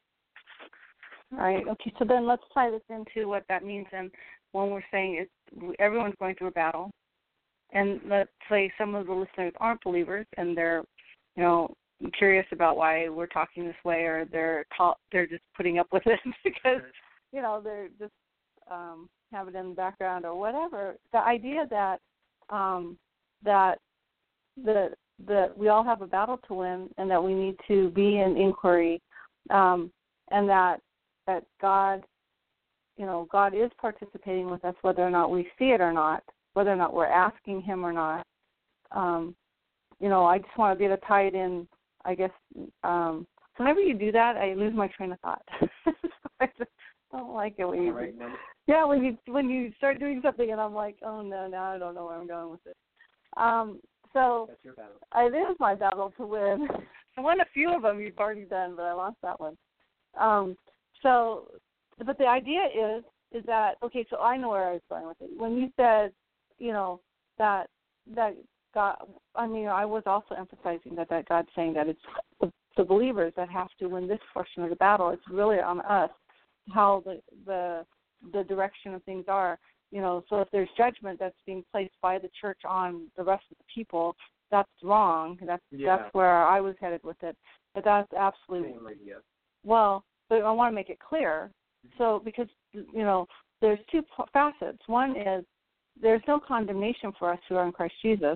Speaker 4: All right. Okay. So then let's tie this into what that means. And when we're saying it's everyone's going through a battle. And let's say some of the listeners aren't believers, and they're, you know, curious about why we're talking this way, or they're ta- they're just putting up with it because, you know, they're just um, have it in the background or whatever. The idea that um, that the that we all have a battle to win, and that we need to be in inquiry, um, and that that God, you know, God is participating with us, whether or not we see it or not. Whether or not we're asking him or not. Um, you know, I just want to be able to tie it in, I guess. Um, whenever you do that, I lose my train of thought. I just don't like it when you right, yeah, when you when you start doing something and I'm like, oh, no, now I don't know where I'm going with it. Um, so
Speaker 2: That's your battle.
Speaker 4: It is my battle to win. I won a few of them you've already done, but I lost that one. Um, so, but the idea is, is that, okay, so I know where I was going with it. When you said, you know, that that God, I mean, I was also emphasizing that, that God's saying that it's the, the believers that have to win this portion of the battle. It's really on us how the the the direction of things are. You know, so if there's judgment that's being placed by the church on the rest of the people, that's wrong. That's
Speaker 2: yeah.
Speaker 4: that's where I was headed with it. But that's absolutely well. But I want to make it clear. So because you know, there's two facets. One is there's no condemnation for us who are in Christ Jesus.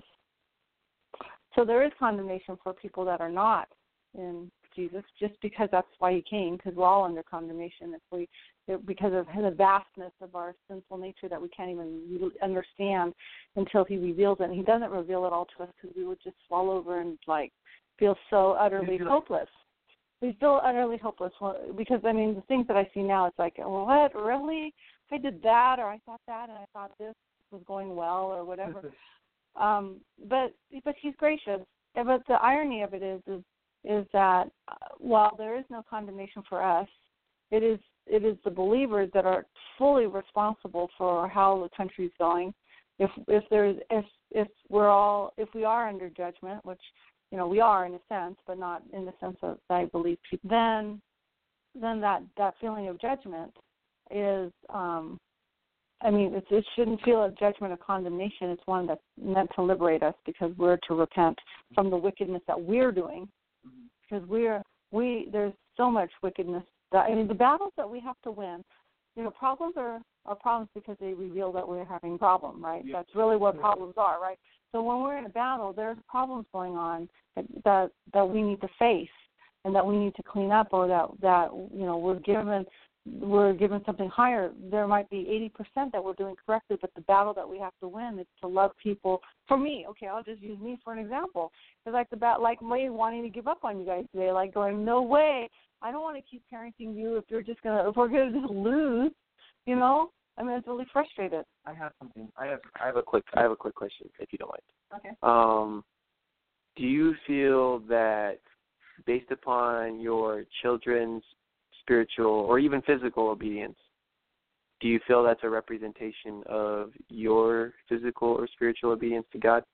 Speaker 4: So there is condemnation for people that are not in Jesus, just because that's why he came, because we're all under condemnation if we, because of the vastness of our sinful nature that we can't even understand until he reveals it. And he doesn't reveal it all to us because we would just fall over and like feel so utterly hopeless. We feel utterly hopeless because, I mean, the things that I see now, it's like, what, really? I did that, or I thought that, and I thought this was going well, or whatever. um, but but he's gracious. But the irony of it is, is is that uh, while there is no condemnation for us, it is it is the believers that are fully responsible for how the country's going. If if there's if if we're all if we are under judgment, which you know we are in a sense, but not in the sense that I believe people, then then that, that feeling of judgment is um, I mean it's, it shouldn't feel a judgment of condemnation. It's one that's meant to liberate us because we're to repent from the wickedness that we're doing. Because we're we there's so much wickedness that I mean the battles that we have to win, you know, problems are, are problems because they reveal that we're having a problem, right? Yeah. That's really what problems are, right? So when we're in a battle, there's problems going on that, that that we need to face and that we need to clean up, or that that you know we're given we're given something higher. There might be eighty percent that we're doing correctly, but the battle that we have to win is to love people. For me, okay, I'll just use me for an example. It's like the bat, like me wanting to give up on you guys today, like going, no way, I don't want to keep parenting you if you're just gonna, if we're gonna just lose, you know. I mean, it's really frustrated.
Speaker 2: I have something. I have, I have a quick, I have a quick question, if you don't mind.
Speaker 4: Okay.
Speaker 2: Um, do you feel that, based upon your children's spiritual or even physical obedience, do you feel that's a representation of your physical or spiritual obedience to God?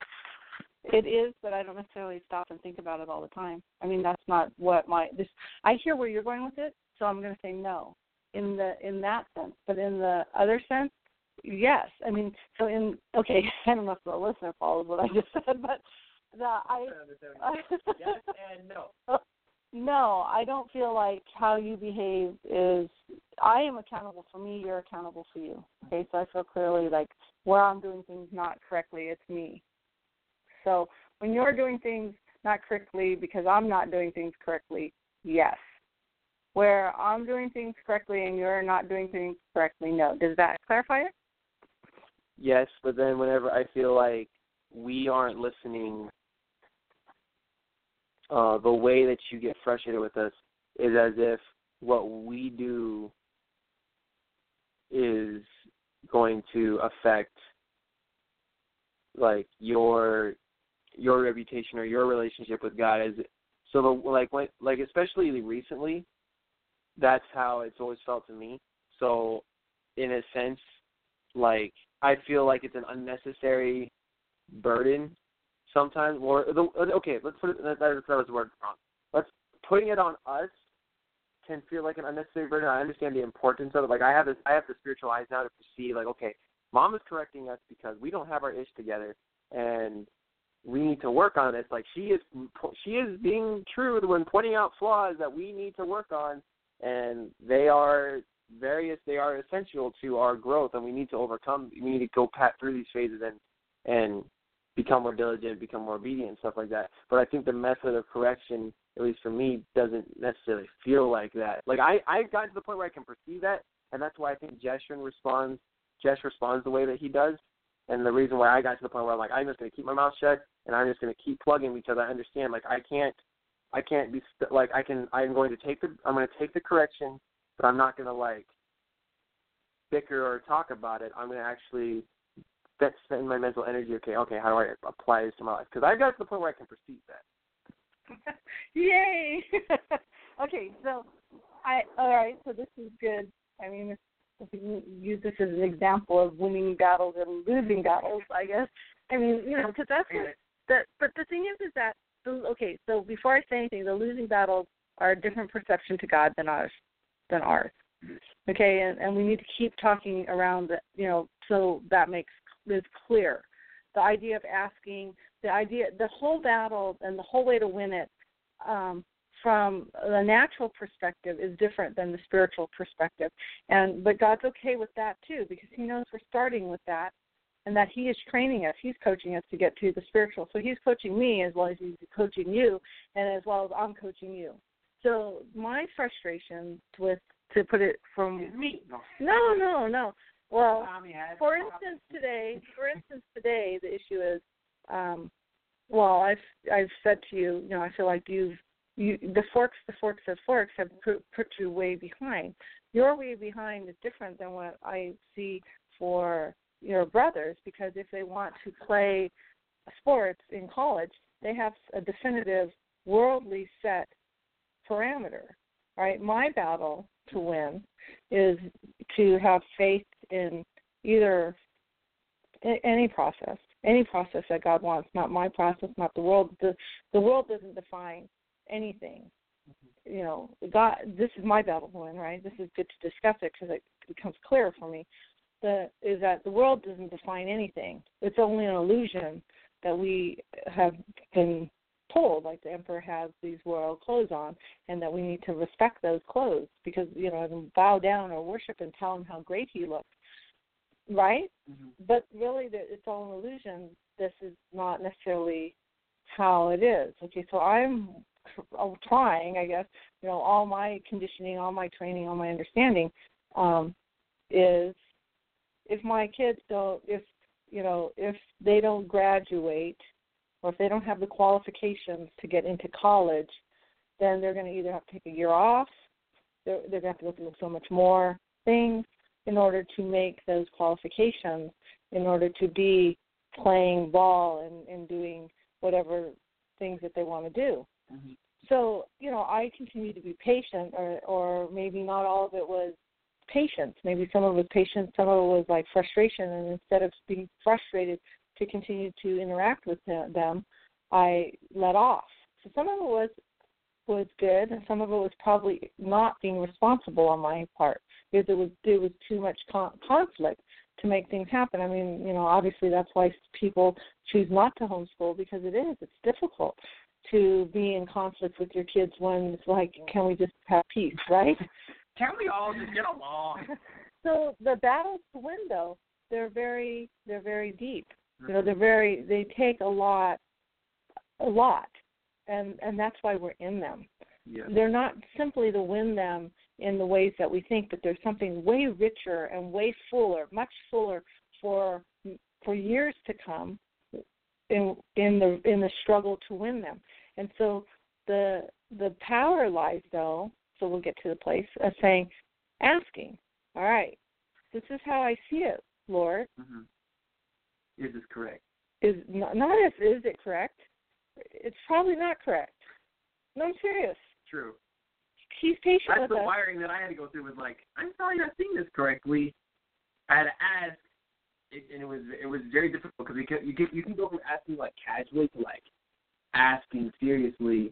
Speaker 4: It is, but I don't necessarily stop and think about it all the time. I mean, that's not what my this. I hear where you're going with it, so I'm going to say no in the in that sense. But in the other sense, yes. I mean, so in okay, I don't know if the listener follows what I just said, but the I.
Speaker 2: Yes and no.
Speaker 4: No, I don't feel like how you behave is, I am accountable for me, you're accountable for you. Okay, so I feel clearly like where I'm doing things not correctly, it's me. So when you're doing things not correctly because I'm not doing things correctly, yes. Where I'm doing things correctly and you're not doing things correctly, no. Does that clarify it?
Speaker 2: Yes, but then whenever I feel like we aren't listening, Uh, the way that you get frustrated with us is as if what we do is going to affect, like, your your reputation or your relationship with God. Is so the like when, like especially recently, that's how it's always felt to me. So, in a sense, like I feel like it's an unnecessary burden. Sometimes, or the, okay, let's put it. That, that was the word wrong. Let's putting it on us can feel like an unnecessary burden. I understand the importance of it. Like I have this, I have the spiritual eyes now to perceive. Like, okay, Mom is correcting us because we don't have our ish together, and we need to work on this. Like she is, she is being true when pointing out flaws that we need to work on, and they are various. They are essential to our growth, and we need to overcome. We need to go pat through these phases and and. become more diligent, become more obedient, stuff like that. But I think the method of correction, at least for me, doesn't necessarily feel like that. Like I, I've gotten to the point where I can perceive that, and that's why I think Jeshurun responds. Jesh responds the way that he does, and the reason why I got to the point where I'm like, I'm just going to keep my mouth shut, and I'm just going to keep plugging because I understand. Like I can't, I can't be st- like I can. I'm going to take the, I'm going to take the correction, but I'm not going to like bicker or talk about it. I'm going to actually. That's in my mental energy. Okay, okay, how do I apply this to my life? Because I've got to the point where I can perceive that.
Speaker 4: Yay! Okay, so I all right. So this is good. I mean, if we use this as an example of winning battles and losing battles, I guess. I mean, you know, because that's what, that. But the thing is, is that the, okay, so before I say anything, the losing battles are a different perception to God than ours, than ours. Okay, and, and we need to keep talking around that, you know, so that makes is clear. The idea of asking, the idea, the whole battle and the whole way to win it um, from the natural perspective is different than the spiritual perspective. And but God's okay with that too, because He knows we're starting with that, and that He is training us. He's coaching us to get to the spiritual. So He's coaching me as well as He's coaching you, and as well as I'm coaching you. So my frustration with, to put it from
Speaker 2: me.
Speaker 4: No, no, no. Well, for instance, today, for instance, today, the issue is, um, well, I've I've said to you, you know, I feel like you've you the forks, the forks of forks have put, put you way behind. Your way behind is different than what I see for your brothers, because if they want to play sports in college, they have a definitive worldly set parameter. Right? My battle to win is to have faith in either any process, any process that God wants, not my process, not the world. The, the world doesn't define anything. Mm-hmm. You know, God. This is my battle to win, right? This is good to discuss it because it becomes clear for me. The, is that the world doesn't define anything. It's only an illusion that we have been told, like the emperor has these royal clothes on, and that we need to respect those clothes because, you know, and bow down or worship and tell him how great he looks, right? Mm-hmm. But really, it's all an illusion. This is not necessarily how it is. Okay, so I'm, I'm trying, I guess, you know, all my conditioning, all my training, all my understanding um, is if my kids don't, if, you know, if they don't graduate, or if they don't have the qualifications to get into college, then they're going to either have to take a year off, they're, they're going to have to go through so much more things in order to make those qualifications, in order to be playing ball and, and doing whatever things that they want to do. Mm-hmm. So, you know, I continue to be patient, or, or maybe not all of it was patience. Maybe some of it was patience, some of it was like frustration, and instead of being frustrated to continue to interact with them, I let off. So some of it was was good, and some of it was probably not being responsible on my part, because it was it was too much con- conflict to make things happen. I mean, you know, obviously that's why people choose not to homeschool, because it is it's difficult to be in conflict with your kids when it's like, can we just have peace, right?
Speaker 2: Can we all just get along?
Speaker 4: So the battles to win, though, they're very they're very deep. You know, they're very, they take a lot, a lot, and, and that's why we're in them. Yeah. They're not simply to win them in the ways that we think, but there's something way richer and way fuller, much fuller for for years to come in in the in the struggle to win them. And so the the power lies, though, so we'll get to the place of saying, asking, all right, this is how I see it, Lord. Mm-hmm.
Speaker 2: Is this correct?
Speaker 4: Is not, not if is it correct? It's probably not correct. No, I'm serious.
Speaker 2: True.
Speaker 4: He's patient
Speaker 2: That's
Speaker 4: with
Speaker 2: the
Speaker 4: us.
Speaker 2: wiring that I had to go through. Was like, I'm probably not seeing this correctly. I had to ask, it, and it was it was very difficult because you can you get you can go from asking like casually to like asking seriously.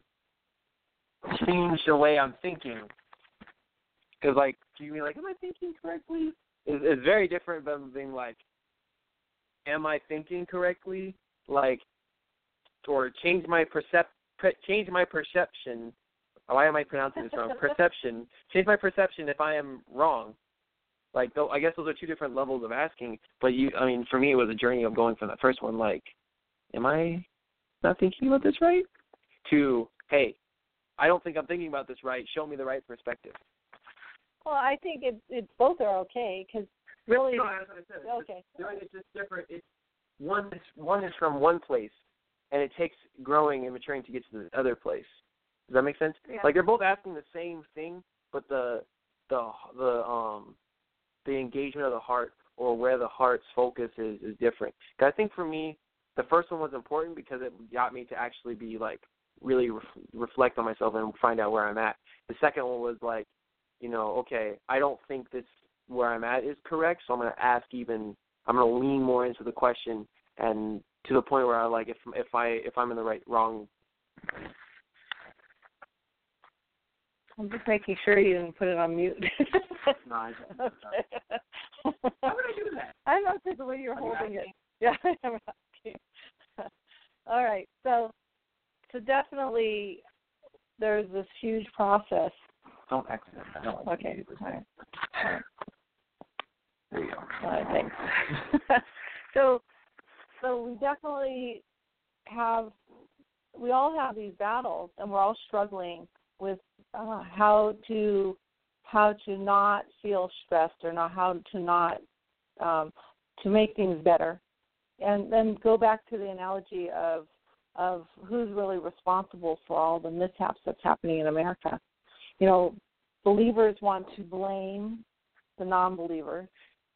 Speaker 2: Change the way I'm thinking. Because like, do you mean like, am I thinking correctly? It's, it's very different than being like, am I thinking correctly? Like, or change my percep, change my perception. Why am I pronouncing this wrong? Perception. Change my perception if I am wrong. Like, though, I guess those are two different levels of asking. But you, I mean, for me, it was a journey of going from the first one, like, am I not thinking about this right? To, hey, I don't think I'm thinking about this right. Show me the right perspective.
Speaker 3: Well, I think it, it both are okay because really.
Speaker 2: No, that's what I said. It's
Speaker 3: okay.
Speaker 2: Just, it's just different. It's one. Is, one is from one place, and it takes growing and maturing to get to the other place. Does that make sense?
Speaker 3: Yeah.
Speaker 2: Like they're both asking the same thing, but the the the um the engagement of the heart or where the heart's focus is is different. I think for me, the first one was important because it got me to actually be like really ref- reflect on myself and find out where I'm at. The second one was like, you know, okay, I don't think this where I'm at is correct, so I'm going to ask even. I'm going to lean more into the question and to the point where I like if if I if I'm in the right wrong
Speaker 4: I'm just making sure you didn't put it on mute.
Speaker 2: No, I didn't. Okay. How would I do that?
Speaker 4: I'm not sure the way you're holding it. Yeah, I'm asking. All right, so so definitely there's this huge process.
Speaker 2: Don't accident. I don't like
Speaker 4: Okay.
Speaker 2: to do
Speaker 4: All
Speaker 2: this.
Speaker 4: right. All right.
Speaker 2: There you go.
Speaker 4: All right, thanks. so, so we definitely have, we all have these battles, and we're all struggling with uh, how to, how to not feel stressed, or not how to not, um, to make things better, and then go back to the analogy of, of who's really responsible for all the mishaps that's happening in America. You know, believers want to blame the non-believers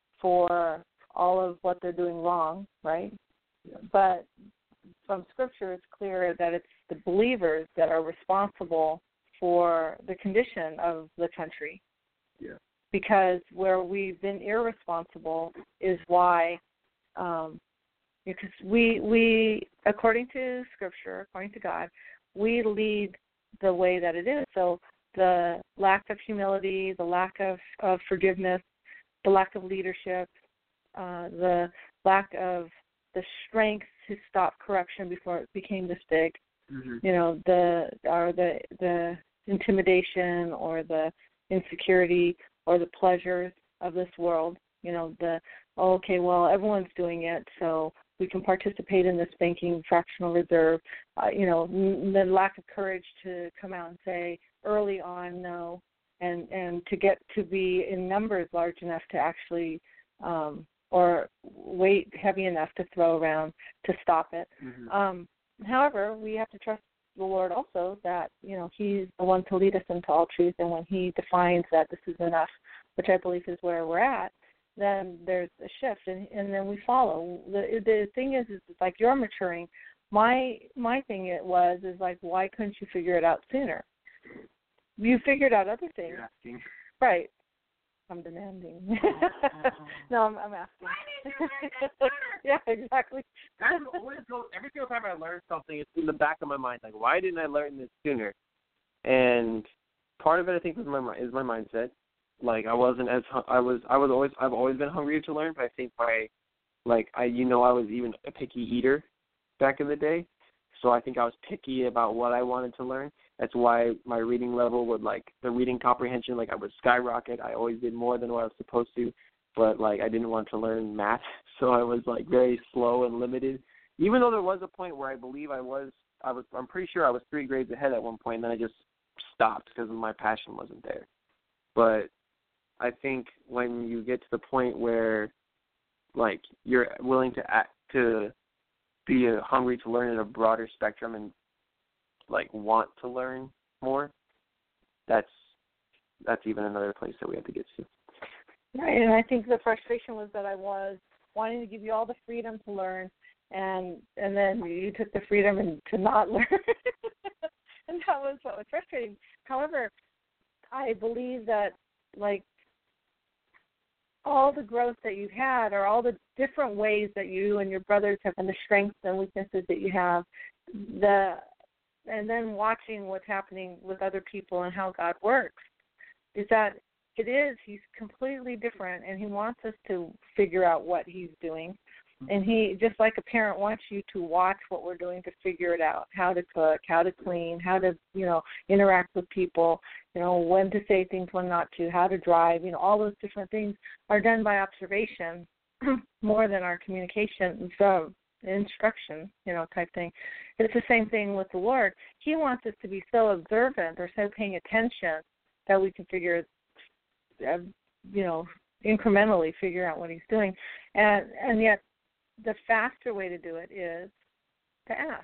Speaker 4: for all of what they're doing wrong, right? Yeah. But from Scripture, it's clear that it's the believers that are responsible for the condition of the country.
Speaker 2: Yeah.
Speaker 4: Because where we've been irresponsible is why, um, because we, we, according to Scripture, according to God, we lead the way that it is. So the lack of humility, the lack of, of forgiveness, the lack of leadership, uh, the lack of the strength to stop corruption before it became this big,
Speaker 2: mm-hmm.
Speaker 4: you know, the or the the intimidation or the insecurity or the pleasures of this world, you know, the, oh, okay, well, everyone's doing it, so we can participate in this banking fractional reserve, uh, you know, n- the lack of courage to come out and say early on no, and, and to get to be in numbers large enough to actually, um, or weight heavy enough to throw around to stop it.
Speaker 2: Mm-hmm.
Speaker 4: Um, however, we have to trust the Lord also that, you know, He's the one to lead us into all truth, and when He defines that this is enough, which I believe is where we're at, then there's a shift, and, and then we follow. The the thing is, is it's like you're maturing. My my thing it was is like, why couldn't you figure it out sooner? You figured out other things,
Speaker 2: You're asking.
Speaker 4: right? I'm demanding. no, I'm, I'm asking.
Speaker 2: Why did you learn that sooner?
Speaker 4: Yeah, exactly.
Speaker 2: That's always goes, every single time I learn something, it's in the back of my mind. Like, why didn't I learn this sooner? And part of it, I think, was my is my mindset. Like, I wasn't as I was. I was always. I've always been hungry to learn. But I think my, like, I you know, I was even a picky eater back in the day. So I think I was picky about what I wanted to learn. That's why my reading level would, like, the reading comprehension, like, I would skyrocket. I always did more than what I was supposed to, but, like, I didn't want to learn math, so I was, like, very slow and limited. Even though there was a point where I believe I was, I was, I'm pretty sure I was three grades ahead at one point, and then I just stopped because my passion wasn't there. But I think when you get to the point where, like, you're willing to act, to be uh, hungry to learn in a broader spectrum and, like, want to learn more, that's that's even another place that we have to get to.
Speaker 4: Right, and I think the frustration was that I was wanting to give you all the freedom to learn, and and then you took the freedom and to not learn, and that was what was frustrating. However, I believe that, like, all the growth that you've had, or all the different ways that you and your brothers have, and the strengths and weaknesses that you have, the and then watching what's happening with other people and how God works, is that it is, He's completely different, and He wants us to figure out what He's doing. And He, just like a parent wants you to watch what we're doing to figure it out, how to cook, how to clean, how to, you know, interact with people, you know, when to say things, when not to, how to drive, you know, all those different things are done by observation more than our communication, so instruction, you know, type thing. It's the same thing with the Lord. He wants us to be so observant or so paying attention that we can figure, uh, you know, incrementally figure out what He's doing. And and yet the faster way to do it is to ask.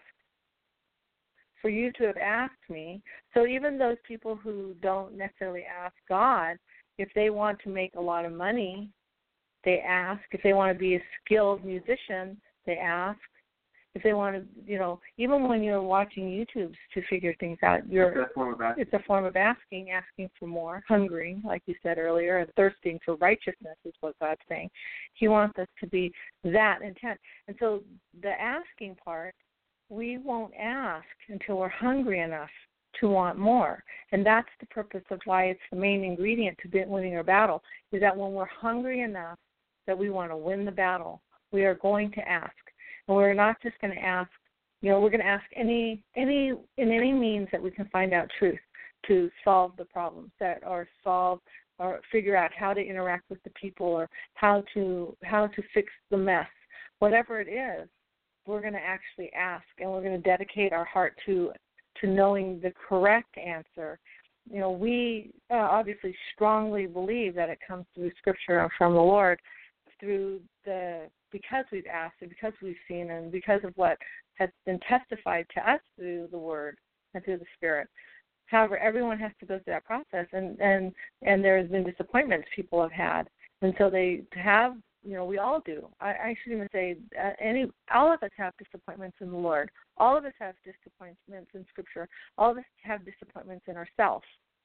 Speaker 4: For you to have asked me, so even those people who don't necessarily ask God, if they want to make a lot of money, they ask. If they want to be a skilled musician, they ask. If they want to, you know, even when you're watching YouTubes to figure things out, you're,
Speaker 2: it's a form of asking.
Speaker 4: It's a form of asking, asking for more, hungering, like you said earlier, and thirsting for righteousness is what God's saying. He wants us to be that intent. And so the asking part we won't ask until we're hungry enough to want more. And that's the purpose of why it's the main ingredient to winning our battle, is that when we're hungry enough that we want to win the battle, we are going to ask. And we're not just going to ask, you know, we're going to ask any, any, in any means that we can find out truth to solve the problems that or solve or figure out how to interact with the people or how to how to fix the mess. Whatever it is, we're going to actually ask, and we're going to dedicate our heart to to knowing the correct answer. You know, we uh, obviously strongly believe that it comes through Scripture and from the Lord, through the because we've asked and because we've seen and because of what has been testified to us through the Word and through the Spirit. However, everyone has to go through that process, and, and, and there has been disappointments people have had. And so they have, you know, we all do. I, I should even say uh, any, all of us have disappointments in the Lord. All of us have disappointments in Scripture. All of us have disappointments in ourselves,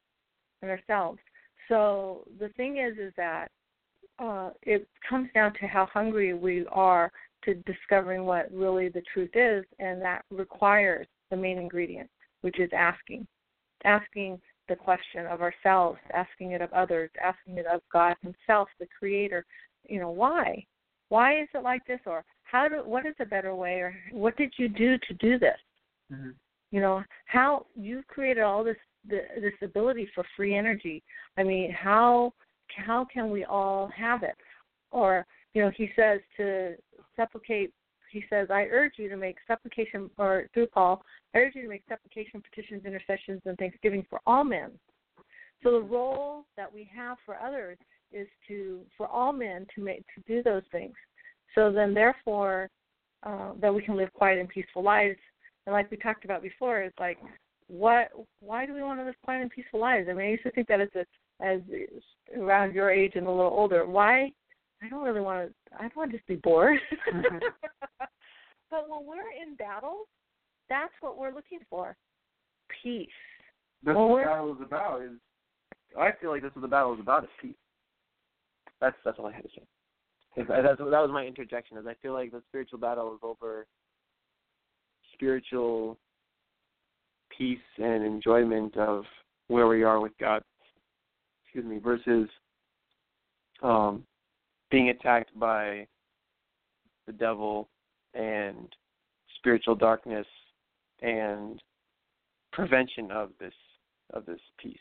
Speaker 4: in ourselves. So the thing is, is that uh, it comes down to how hungry we are to discovering what really the truth is, and that requires the main ingredient, which is asking. Asking the question of ourselves, asking it of others, asking it of God Himself, the Creator. You know, why? Why is it like this? Or how do? What is a better way? Or what did you do to do this? Mm-hmm. You know, how you've created all this the, this ability for free energy. I mean, how how can we all have it? Or you know, He says to supplicate. He says, I urge you to make supplication, or through Paul, I urge you to make supplication, petitions, intercessions, and thanksgiving for all men. So the role that we have for others is to, for all men to make to do those things. So then, therefore, uh, that we can live quiet and peaceful lives. And like we talked about before, it's like, what? Why do we want to live quiet and peaceful lives? I mean, I used to think that as a, as around your age and a little older. Why? I don't really want to, I don't want to just be bored. Mm-hmm. But when we're in battle, that's what we're looking for, peace.
Speaker 2: That's
Speaker 4: when
Speaker 2: what the battle is about. Is I feel like that's what the battle is about, is peace. That's that's all I had to say. If, that's, that was my interjection, is I feel like the spiritual battle is over spiritual peace and enjoyment of where we are with God, excuse me, versus um, being attacked by the devil and spiritual darkness and prevention of this of this peace.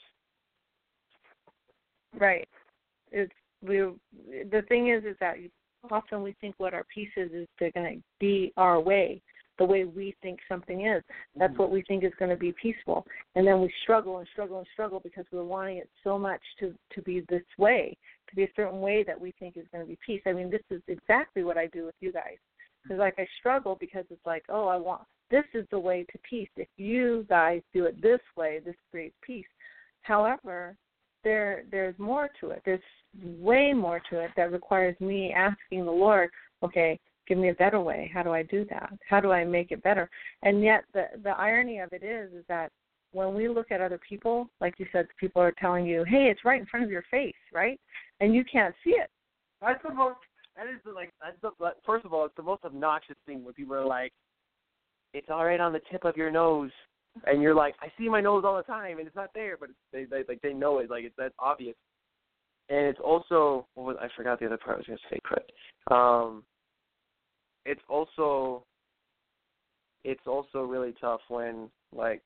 Speaker 4: Right. It's we. The thing is, is that often we think what our peace is is they're going to be our way, the way we think something is. That's mm-hmm. what we think is going to be peaceful, and then we struggle and struggle and struggle because we're wanting it so much to to be this way, to be a certain way that we think is going to be peace. I mean, this is exactly what I do with you guys. Because like I struggle because it's like, oh, I want this is the way to peace. If you guys do it this way, this creates peace. However, there there's more to it. There's way more to it that requires me asking the Lord, okay, give me a better way. How do I do that? How do I make it better? And yet the the irony of it is is that when we look at other people, like you said, people are telling you, hey, it's right in front of your face, right? And you can't see it.
Speaker 2: That's the most, that is the, like, that's the, first of all, it's the most obnoxious thing when people are like, it's all right on the tip of your nose. And you're like, I see my nose all the time, and it's not there, but they, they like they know it, like it's that's obvious. And it's also, what was, I forgot the other part I was going to say, Crit. Um, it's also, it's also really tough when, like,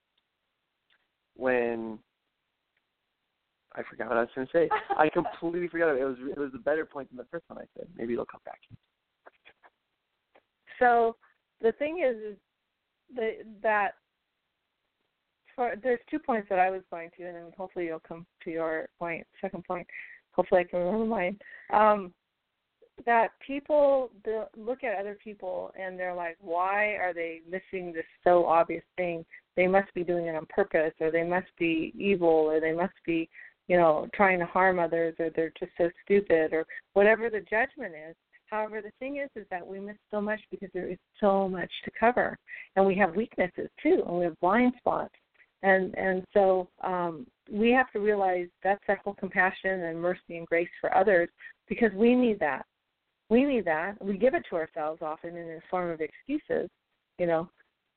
Speaker 2: when, I forgot what I was going to say. I completely forgot it. It was it was a better point than the first one I said. Maybe it'll come back.
Speaker 4: So the thing is, is the, that for, there's two points that I was going to, and then hopefully you'll come to your point, second point. Hopefully I can remember mine. Um, that people look at other people and they're like, why are they missing this so obvious thing? They must be doing it on purpose, or they must be evil, or they must be, you know, trying to harm others, or they're just so stupid, or whatever the judgment is. However, the thing is, is that we miss so much because there is so much to cover, and we have weaknesses too, and we have blind spots, and and so um, we have to realize that's that whole compassion and mercy and grace for others, because we need that. We need that. We give it to ourselves often in the form of excuses, you know.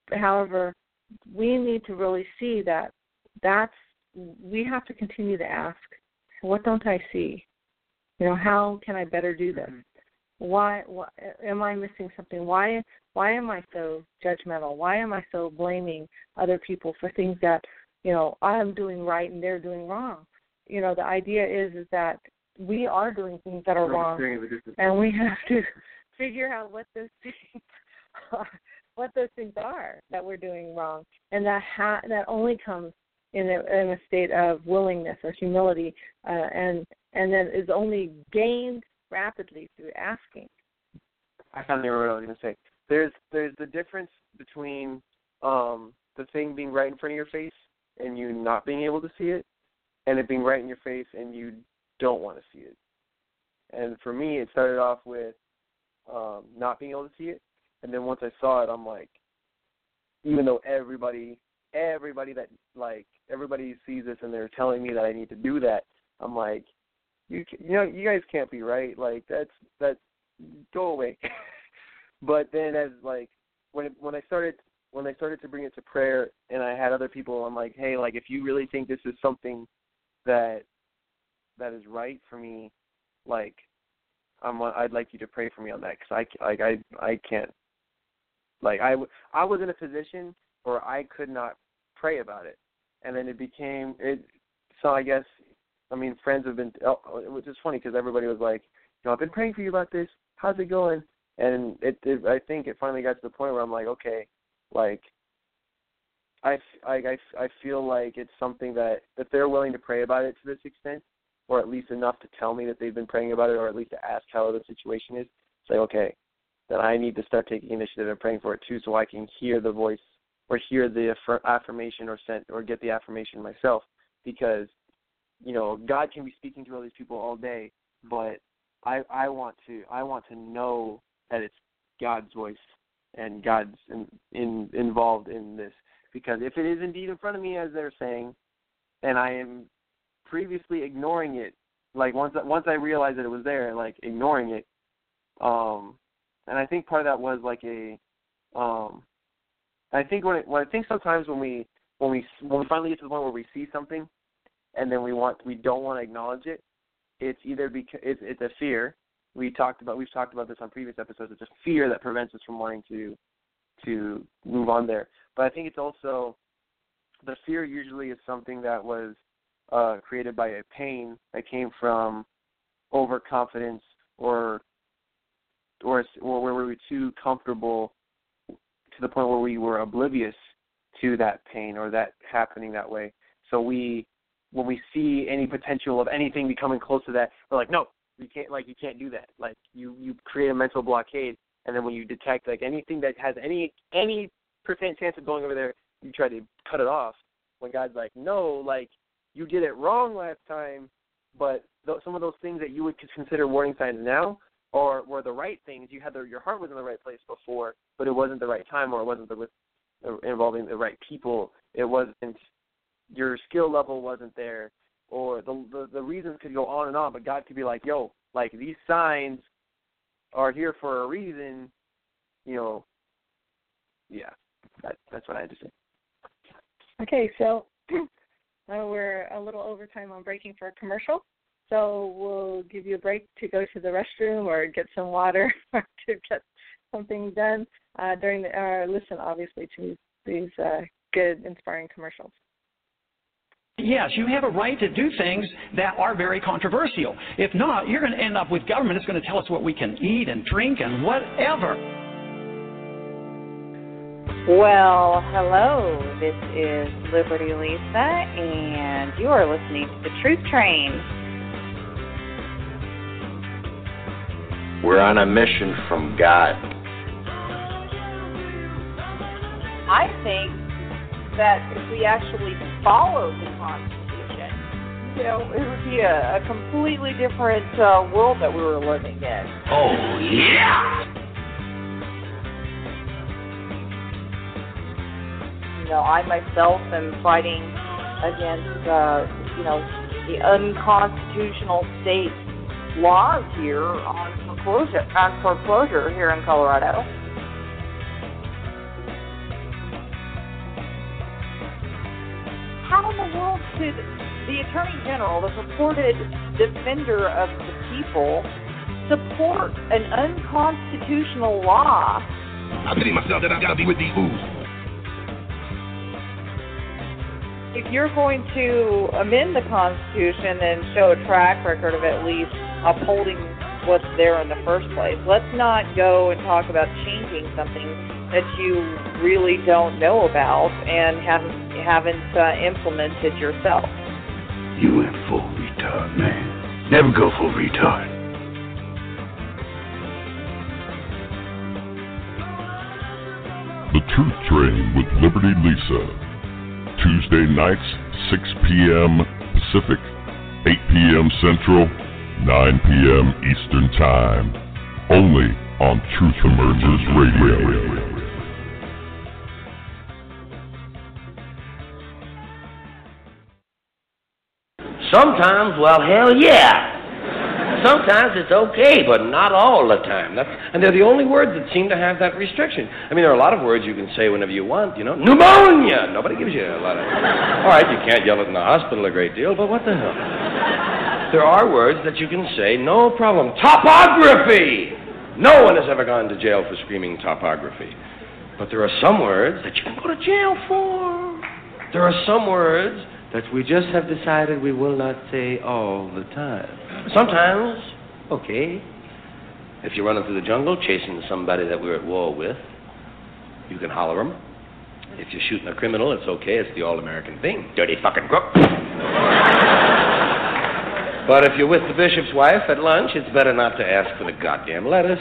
Speaker 3: however, we need to really see that that's, we have to continue to ask, what don't I see? You know, how can I better do this? Why, why am I missing something? Why why am I so judgmental? Why am I so blaming other people for things that, you know, I'm doing right and they're doing wrong? You know, the idea is is that we are doing things that are wrong, and we have to figure out what those things are, what those things are that we're doing wrong, and that ha- that only comes in a, in a state of willingness or humility, uh, and and then is only gained rapidly through asking.
Speaker 2: I finally remember what I was going to say. There's there's the difference between um, the thing being right in front of your face and you not being able to see it, and it being right in your face and you don't want to see it. And for me, it started off with um, not being able to see it, and then once I saw it, I'm like, even though everybody, everybody that like everybody sees this and they're telling me that I need to do that, I'm like, you you know, you guys can't be right. Like that's that's go away. But then as like when it, when I started when I started to bring it to prayer, and I had other people, I'm like, hey, like if you really think this is something that that is right for me, like I'm I'd like you to pray for me on that, because I like I I can't like I I was in a position where I could not pray about it, and then it became it. So I guess I mean friends have been, which is funny because everybody was like, you know, I've been praying for you about this. How's it going? And it, it I think it finally got to the point where I'm like, okay, like I I I feel like it's something that if they're willing to pray about it to this extent, or at least enough to tell me that they've been praying about it, or at least to ask how the situation is, say, okay, then I need to start taking initiative and praying for it too, so I can hear the voice or hear the affirmation or sent or get the affirmation myself. Because, you know, God can be speaking to all these people all day, but I I want to I want to know that it's God's voice and God's in, in, involved in this. Because if it is indeed in front of me, as they're saying, and I am previously ignoring it, like once once I realized that it was there, like ignoring it, um, and I think part of that was like a, um, I think when, it, when I think sometimes when we when we when we finally get to the point where we see something, and then we want we don't want to acknowledge it, it's either because it's, it's a fear. We talked about we've talked about this on previous episodes. It's a fear that prevents us from wanting to to move on there. But I think it's also the fear usually is something that was uh, created by a pain that came from overconfidence or or or where we were too comfortable to the point where we were oblivious to that pain or that happening that way. So we when we see any potential of anything becoming close to that, we're like, no, you can't. Like you can't do that. Like you, you create a mental blockade, and then when you detect like anything that has any any percent chance of going over there, you try to cut it off. When God's like, no, like you did it wrong last time, but th- some of those things that you would consider warning signs now, or were the right things. You had the, your heart was in the right place before, but it wasn't the right time, or it wasn't the uh, involving the right people. It wasn't. Your skill level wasn't there, or the, the the reasons could go on and on, but God could be like, yo, like these signs are here for a reason, you know. Yeah, that, that's what I had to say.
Speaker 4: Okay, so uh, we're a little over time on breaking for a commercial, so we'll give you a break to go to the restroom or get some water or to get something done uh, during the, or listen, obviously, to these uh, good, inspiring commercials.
Speaker 5: Yes, you have a right to do things that are very controversial. If not, you're going to end up with government that's going to tell us what we can eat and drink and whatever.
Speaker 6: Well, hello. This is Liberty Lisa, and you are listening to The Truth Train.
Speaker 7: We're on a mission from God.
Speaker 6: I think that if we actually followed the Constitution, you know, it would be a, a completely different uh, world that we were living in.
Speaker 7: Oh, yeah!
Speaker 6: You know, I myself am fighting against, uh, you know, the unconstitutional state laws here on foreclosure, on foreclosure here in Colorado. should the Attorney General, the purported defender of the people, support an unconstitutional law?
Speaker 8: I pity myself that I gotta be with these fools.
Speaker 6: If you're going to amend the Constitution and show a track record of at least upholding what's there in the first place, let's not go and talk about changing something that you really don't know about and haven't haven't uh, implemented yourself.
Speaker 8: You went full retard, man. Never go full retard.
Speaker 9: The Truth Train with Liberty Lisa. Tuesday nights, six p.m. Pacific, eight p.m. Central, nine p.m. Eastern Time. Only on Truth Emerges Radio.
Speaker 7: Sometimes, well, hell yeah. Sometimes it's okay, but not all the time. That's, and they're the only words that seem to have that restriction. I mean, there are a lot of words you can say whenever you want, you know. Pneumonia! Nobody gives you a lot of... All right, you can't yell it in the hospital a great deal, but what the hell? There are words that you can say, no problem. Topography! No one has ever gone to jail for screaming topography. But there are some words that you can go to jail for. There are some words that we just have decided we will not say all the time. Sometimes, okay. If you're running through the jungle chasing somebody that we're at war with, you can holler them. If you're shooting a criminal, it's okay. It's the all-American thing. Dirty fucking crook. But if you're with the bishop's wife at lunch, it's better not to ask for the goddamn lettuce.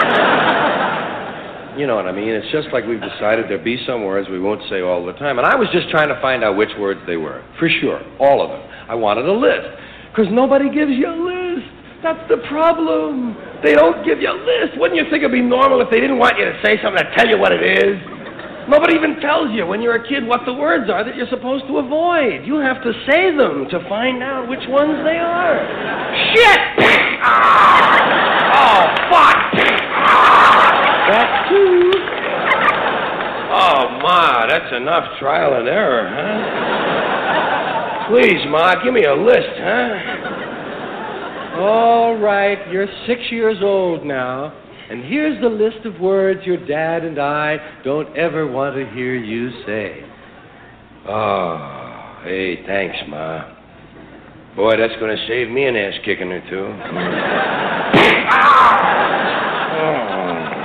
Speaker 7: You know what I mean? It's just like we've decided there'll be some words we won't say all the time. And I was just trying to find out which words they were. For sure. All of them. I wanted a list. Because nobody gives you a list. That's the problem. They don't give you a list. Wouldn't you think it'd be normal if they didn't want you to say something to tell you what it is? Nobody even tells you when you're a kid what the words are that you're supposed to avoid. You have to say them to find out which ones they are. Shit! Oh, fuck! That too. Oh, Ma, that's enough trial and error, huh? Please, Ma, give me a list, huh? All right, you're six years old now, and here's the list of words your dad and I don't ever want to hear you say. Oh, hey, thanks, Ma. Boy, that's going to save me an ass kicking or two. Oh.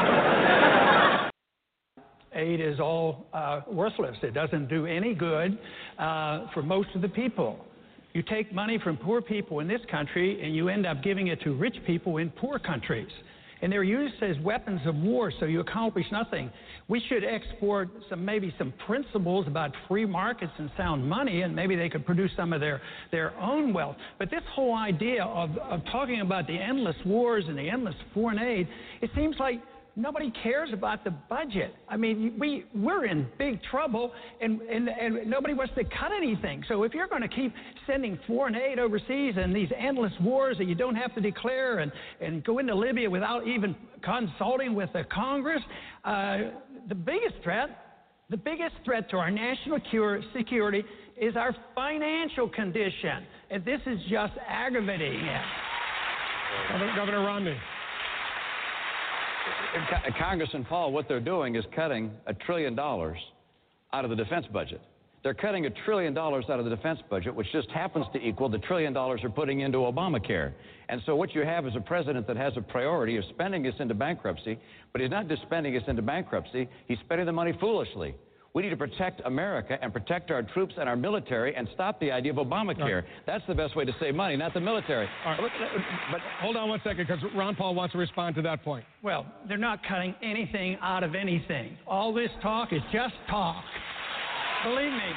Speaker 5: Aid is all uh, worthless. It doesn't do any good uh, for most of the people. You take money from poor people in this country and you end up giving it to rich people in poor countries. And they're used as weapons of war, so you accomplish nothing. We should export some, maybe some principles about free markets and sound money, and maybe they could produce some of their, their own wealth. But this whole idea of, of talking about the endless wars and the endless foreign aid, it seems like nobody cares about the budget. I mean, we, we're in big trouble, and, and, and nobody wants to cut anything. So if you're going to keep sending foreign aid overseas and these endless wars that you don't have to declare and, and go into Libya without even consulting with the Congress, uh, the biggest threat, the biggest threat to our national security is our financial condition. And this is just aggravating it.
Speaker 10: Governor, Governor Romney.
Speaker 11: Congressman Paul, what they're doing is cutting a trillion dollars out of the defense budget. They're cutting a trillion dollars out of the defense budget, which just happens to equal the trillion dollars they're putting into Obamacare. And so what you have is a president that has a priority of spending us into bankruptcy, but he's not just spending us into bankruptcy, he's spending the money foolishly. We need to protect America and protect our troops and our military and stop the idea of Obamacare. Right. That's the best way to save money, not the military.
Speaker 10: Right. But, but hold on one second, because Ron Paul wants to respond to that point.
Speaker 5: Well, they're not cutting anything out of anything. All this talk is just talk. Believe me.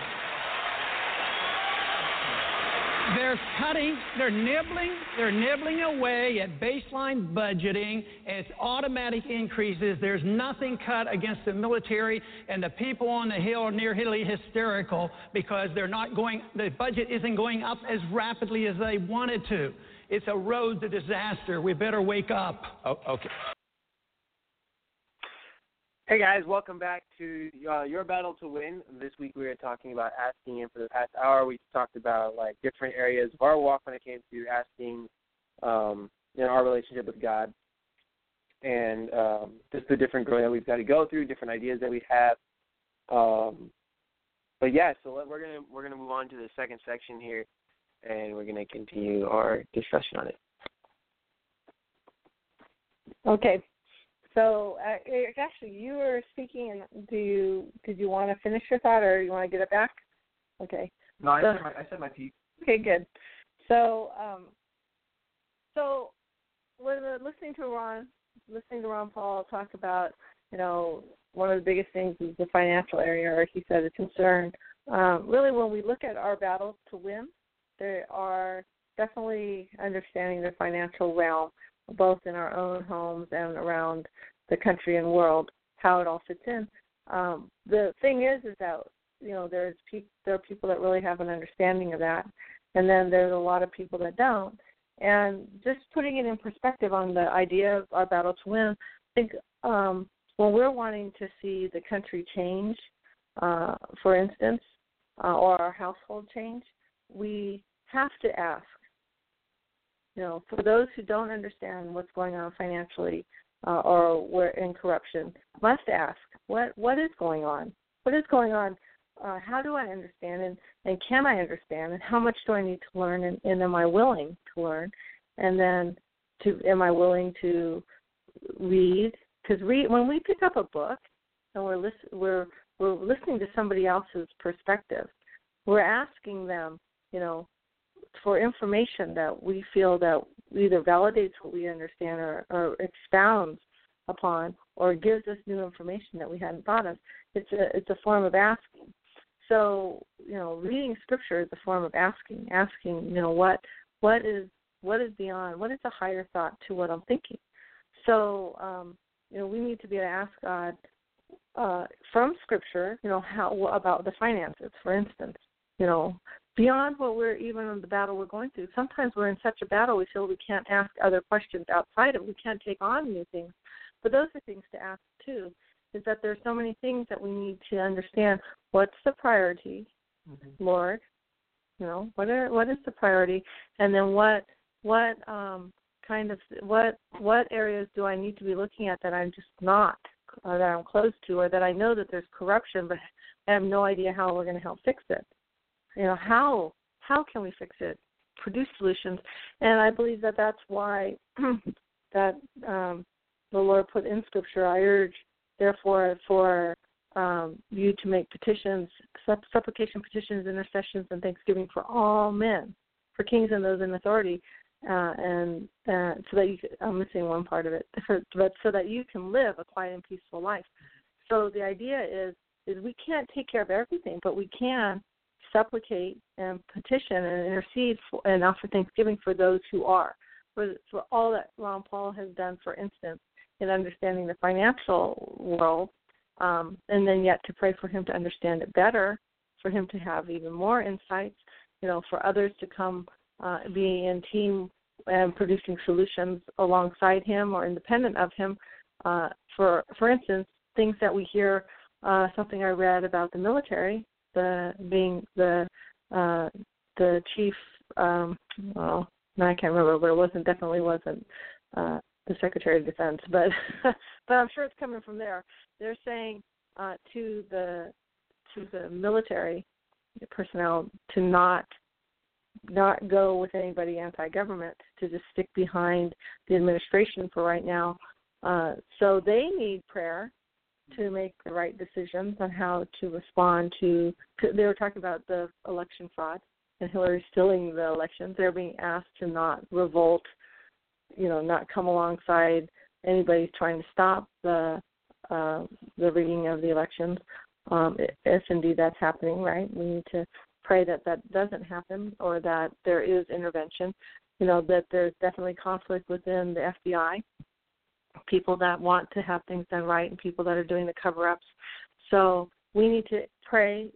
Speaker 5: They're cutting, they're nibbling, they're nibbling away at baseline budgeting. It's automatic increases. There's nothing cut against the military, and the people on the Hill are nearly hysterical because they're not going, the budget isn't going up as rapidly as they wanted to. It's a road to disaster. We better wake up.
Speaker 11: Oh, okay.
Speaker 2: Hey guys, welcome back to uh, Your Battle to Win. This week we are talking about asking, and for the past hour we talked about like different areas of our walk when it came to asking, um, you know, our relationship with God, and um, just the different growing that we've got to go through, different ideas that we have. Um, but yeah, so let, we're gonna we're gonna move on to the second section here, and we're gonna continue our discussion on it.
Speaker 3: Okay. So, uh, actually, you were speaking, and do you did you want to finish your thought, or you want to get it back? Okay.
Speaker 2: No, I
Speaker 3: so,
Speaker 2: said my I said my piece.
Speaker 3: Okay, good. So, um, so when uh, listening to Ron, listening to Ron Paul talk about, you know, one of the biggest things is the financial area, or he said a concern. Um, really, when we look at our battles to win, there are definitely understanding the financial realm, both in our own homes and around the country and world, how it all fits in. Um, the thing is, is that, you know, there's pe- there are people that really have an understanding of that, and then there's a lot of people that don't. And just putting it in perspective on the idea of our battle to win, I think um, when we're wanting to see the country change, uh, for instance, uh, or our household change, we have to ask. You know, for those who don't understand what's going on financially uh, or we're in corruption, must ask, what what is going on? What is going on? Uh, how do I understand, and, and can I understand, and how much do I need to learn, and, and am I willing to learn? And then, to am I willing to read? Because read, when we pick up a book and we're listen, we're we're listening to somebody else's perspective, we're asking them, you know, for information that we feel that either validates what we understand or, or expounds upon or gives us new information that we hadn't thought of. It's a it's a form of asking. So, you know, reading scripture is a form of asking, asking, you know, what what is what is beyond, what is a higher thought to what I'm thinking. So, um, you know, we need to be able to ask God uh, from scripture, you know, how about the finances, for instance, you know, beyond what we're even in the battle we're going through. Sometimes we're in such a battle we feel we can't ask other questions outside of it. We can't take on new things. But those are things to ask too, is that there's so many things that we need to understand. What's the priority, mm-hmm. Lord? You know, what are what is the priority? And then what what um, kind of what what areas do I need to be looking at that I'm just not, or that I'm close to, or that I know that there's corruption, but I have no idea how we're going to help fix it. You know, how how can we fix it? Produce solutions, and I believe that that's why that um, the Lord put in Scripture. I urge, therefore, for um, you to make petitions, supplication petitions, intercessions, and thanksgiving for all men, for kings and those in authority, uh, and uh, so that you. I'm missing one part of it, but so that you can live a quiet and peaceful life. So the idea is is we can't take care of everything, but we can supplicate and petition and intercede for, and offer thanksgiving for those who are, for, for all that Ron Paul has done, for instance, in understanding the financial world, um, and then yet to pray for him to understand it better, for him to have even more insights, you know, for others to come uh, be in team and producing solutions alongside him or independent of him. Uh, for for instance, things that we hear, uh, something I read about the military, the being the uh, the chief, um, well, no, I can't remember, but it wasn't definitely wasn't uh, the Secretary of Defense, but but I'm sure it's coming from there. They're saying uh, to the to the military personnel to not not go with anybody anti-government, to just stick behind the administration for right now. Uh, so they need prayer to make the right decisions on how to respond to. They were talking about the election fraud and Hillary stealing the elections. They're being asked to not revolt, you know, not come alongside anybody trying to stop the uh, the rigging of the elections. Um, if indeed that's happening, right? We need to pray that that doesn't happen, or that there is intervention. You know, that there's definitely conflict within the F B I. People that want to have things done right and people that are doing the cover-ups. So we need to pray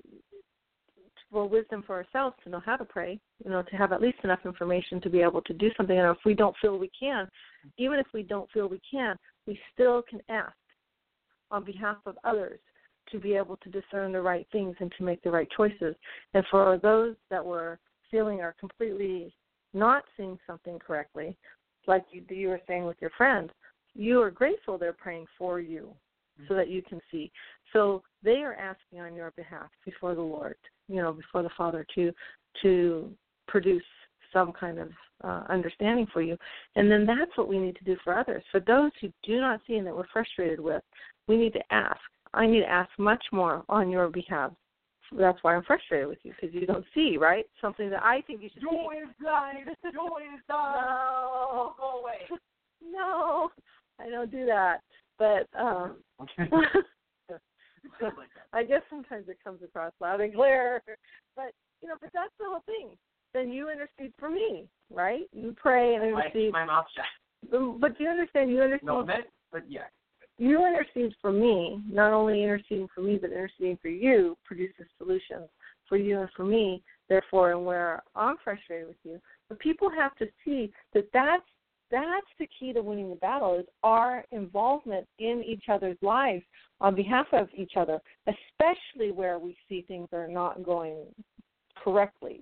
Speaker 3: for wisdom for ourselves to know how to pray, you know, to have at least enough information to be able to do something. And if we don't feel we can, even if we don't feel we can, we still can ask. on behalf of others to be able to discern the right things and to make the right choices. And for those that were feeling are completely not seeing something correctly, like you, you were saying with your friend, you are grateful they're praying for you mm-hmm. so that you can see. So they are asking on your behalf before the Lord, you know, before the Father to to produce some kind of uh, understanding for you. And then that's what we need to do for others. For those who do not see and that we're frustrated with, we need to ask. I need to ask much more on your behalf. That's why I'm frustrated with you, because you don't see, right? Something that I think you should
Speaker 2: Joy
Speaker 3: see.
Speaker 2: is done. Joy is done.
Speaker 3: No.
Speaker 2: Go away.
Speaker 3: No, I don't do that. But um,
Speaker 2: okay.
Speaker 3: I guess sometimes it comes across loud and clear. But, you know, but that's the whole thing. Then you intercede for me, right? You pray and intercede.
Speaker 2: My, my mouth's shut.
Speaker 3: But you understand, you understand.
Speaker 2: No, but, but yeah.
Speaker 3: You intercede for me, not only interceding for me, but interceding for you produces solutions for you and for me, therefore, and where I'm frustrated with you. But people have to see that that's, that's the key to winning the battle, is our involvement in each other's lives on behalf of each other, especially where we see things are not going correctly.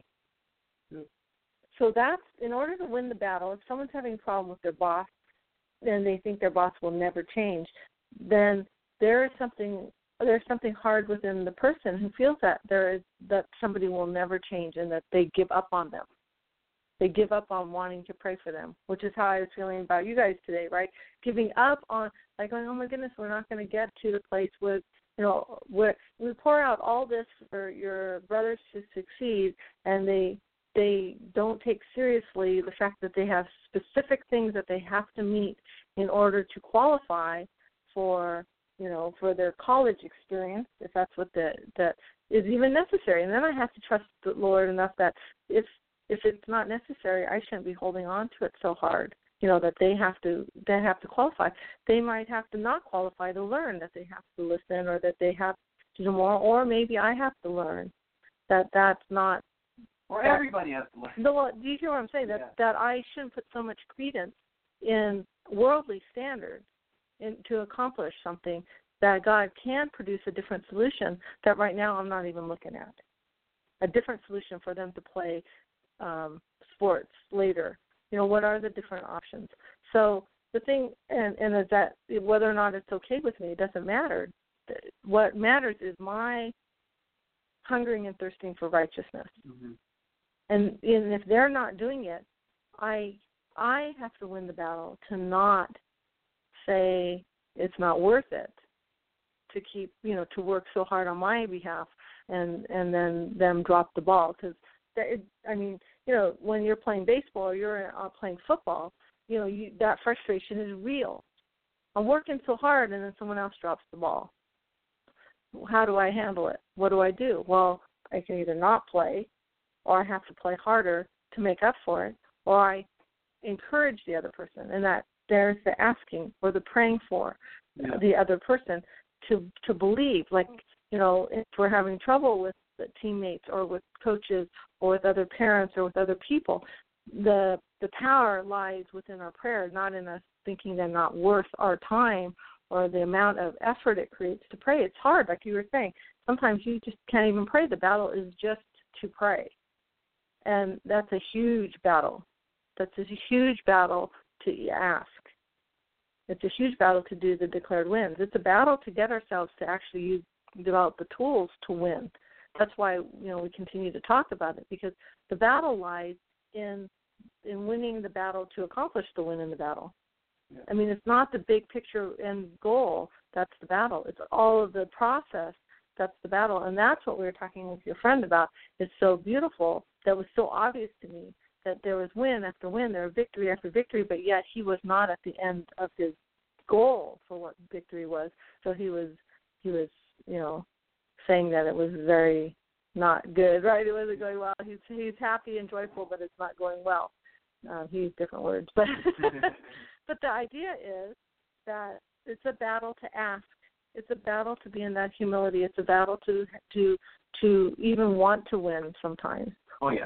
Speaker 3: Mm. So that's, in order to win the battle, if someone's having a problem with their boss, and they think their boss will never change, then there is something there's something hard within the person who feels that there is that somebody will never change and that they give up on them. They give up on wanting to pray for them, which is how I was feeling about you guys today, right? Giving up on, like, going, oh my goodness, we're not going to get to the place where, you know, where we pour out all this for your brothers to succeed, and they they don't take seriously the fact that they have specific things that they have to meet in order to qualify for, you know, for their college experience, if that's what the, that is even necessary. And then I have to trust the Lord enough that if if it's not necessary, I shouldn't be holding on to it so hard, you know, that they have to they have to qualify. They might have to not qualify to learn that they have to listen, or that they have to do more, or maybe I have to learn that that's not.
Speaker 2: Or everybody has to learn.
Speaker 3: No, do you hear what I'm saying? That
Speaker 2: yeah.
Speaker 3: that I shouldn't put so much credence in worldly standards in, to accomplish something, that God can produce a different solution that right now I'm not even looking at. A different solution for them to play um, sports later. You know, what are the different options? So the thing, and, and is that whether or not it's okay with me, it doesn't matter. What matters is my hungering and thirsting for righteousness. Mm-hmm. And, and if they're not doing it, I I have to win the battle to not say it's not worth it to keep, you know, to work so hard on my behalf and, and then them drop the ball. Because, I mean, you know, when you're playing baseball or you're uh, playing football, you know, you, that frustration is real. I'm working so hard and then someone else drops the ball. How do I handle it? What do I do? Well, I can either not play, or I have to play harder to make up for it, or I encourage the other person, and that there's the asking or the praying for yeah. the other person to to believe. Like, you know, if we're having trouble with the teammates or with coaches or with other parents or with other people, the the power lies within our prayer, not in us thinking they're not worth our time or the amount of effort it creates to pray. It's hard, like you were saying. Sometimes you just can't even pray. The battle is just to pray. And that's a huge battle. That's a huge battle to ask. It's a huge battle to do the declared wins. It's a battle to get ourselves to actually use, develop the tools to win. That's why, you know, we continue to talk about it, because the battle lies in in winning the battle to accomplish the win in the battle. Yeah. I mean, it's not the big picture end goal that's the battle. It's all of the process that's the battle. And that's what we were talking with your friend about. It's so beautiful. That was so obvious to me, that there was win after win, there was victory after victory, but yet he was not at the end of his goal for what victory was. So he was, he was, you know, saying that it was very not good, right? It wasn't going well. He's he's happy and joyful, but it's not going well. Um, he used different words, but but the idea is that it's a battle to ask. It's a battle to be in that humility. It's a battle to to to even want to win sometimes.
Speaker 2: Oh, yeah.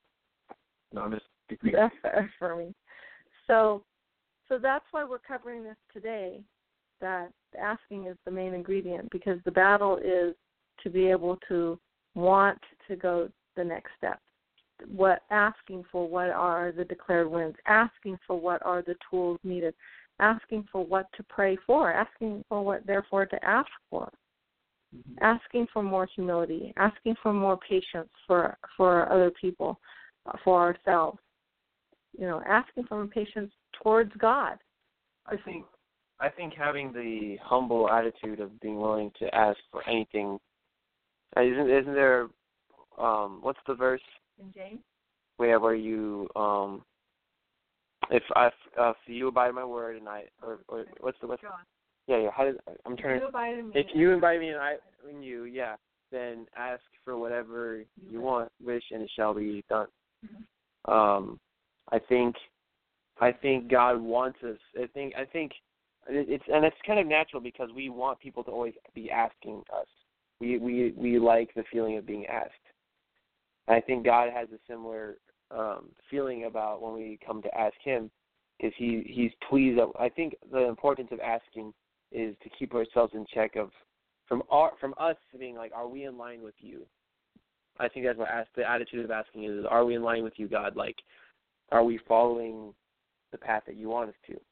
Speaker 2: No, I'm just
Speaker 3: That's affirming. So, so that's why we're covering this today, that The asking is the main ingredient, because the battle is to be able to want to go the next step. What asking for what are the declared wins, asking for what are the tools needed, asking for what to pray for, asking for what therefore to ask for, mm-hmm. asking for more humility, asking for more patience for for other people, for ourselves. You know, asking for more patience towards God.
Speaker 2: I think I think having the humble attitude of being willing to ask for anything. Isn't isn't there? Um, what's the verse?
Speaker 3: In James?
Speaker 2: Where where you um, if I uh, if you abide in my word and I or, or what's the what's yeah yeah how does I'm trying
Speaker 3: if you abide in me,
Speaker 2: if you abide in me and I in you yeah then ask for whatever you, you want, wish, and it shall be done. Mm-hmm. Um, I think I think God wants us. I think I think it's and it's kind of natural because we want people to always be asking us. We we we like the feeling of being asked. I think God has a similar um, feeling about when we come to ask Him, because he, He's pleased. That, I think the importance of asking is to keep ourselves in check of from our, from us being like, are we in line with You? I think that's what ask, the attitude of asking is: are we in line with You, God? Like, are we following the path that You want us to?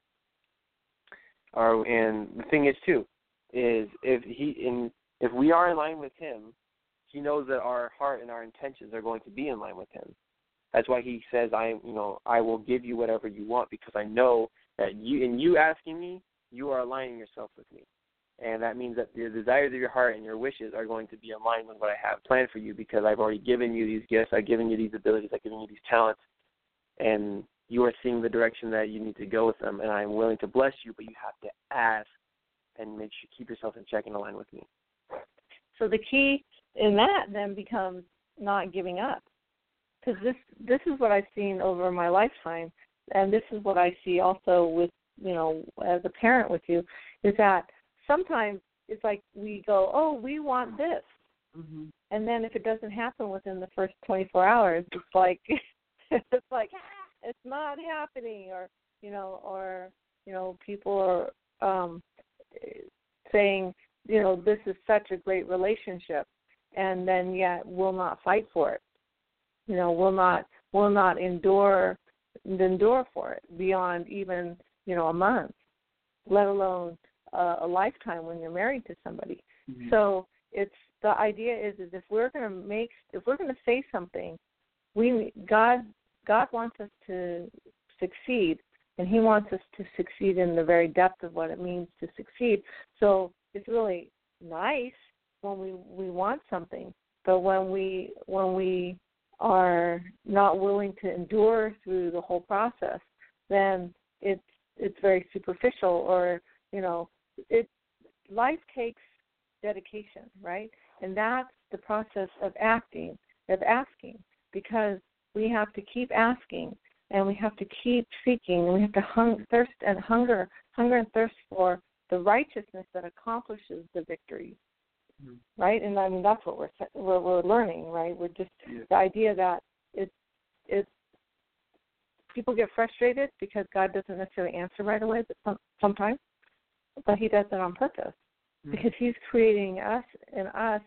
Speaker 2: Are and the thing is too is if He in if we are in line with Him, He knows that our heart and our intentions are going to be in line with Him. That's why He says, "I, you know, I will give you whatever you want," because I know that you, in you asking me, you are aligning yourself with me, and that means that the desires of your heart and your wishes are going to be in line with what I have planned for you, because I've already given you these gifts, I've given you these abilities, I've given you these talents, and you are seeing the direction that you need to go with them, and I'm willing to bless you, but you have to ask and make sure keep yourself in check and align with me.
Speaker 3: So the key in that then becomes not giving up, because this this is what I've seen over my lifetime, and this is what I see also with, you know, as a parent with you, is that sometimes it's like we go, oh, we want this, mm-hmm. and then if it doesn't happen within the first twenty-four hours, it's like it's like ah, it's not happening, or you know, or you know, people are um, saying, you know, this is such a great relationship, and then yet will not fight for it. You know, will not will not endure endure for it beyond even, you know, a month, let alone uh, a lifetime when you're married to somebody. Mm-hmm. So it's the idea is is if we're going to make if we're going to say something, we God God wants us to succeed, and He wants us to succeed in the very depth of what it means to succeed. So it's really nice when we, we want something, but when we when we are not willing to endure through the whole process, then it's it's very superficial, or you know, it life takes dedication, right? And that's the process of acting, of asking, because we have to keep asking, and we have to keep seeking, and we have to hung, thirst and hunger, hunger and thirst for the righteousness that accomplishes the victory, mm-hmm. right? And I mean that's what we're we're, we're learning, right? We're just yeah. the idea that it's it's people get frustrated because God doesn't necessarily answer right away, but some, sometimes, but He does it on purpose, mm-hmm. because He's creating us and us.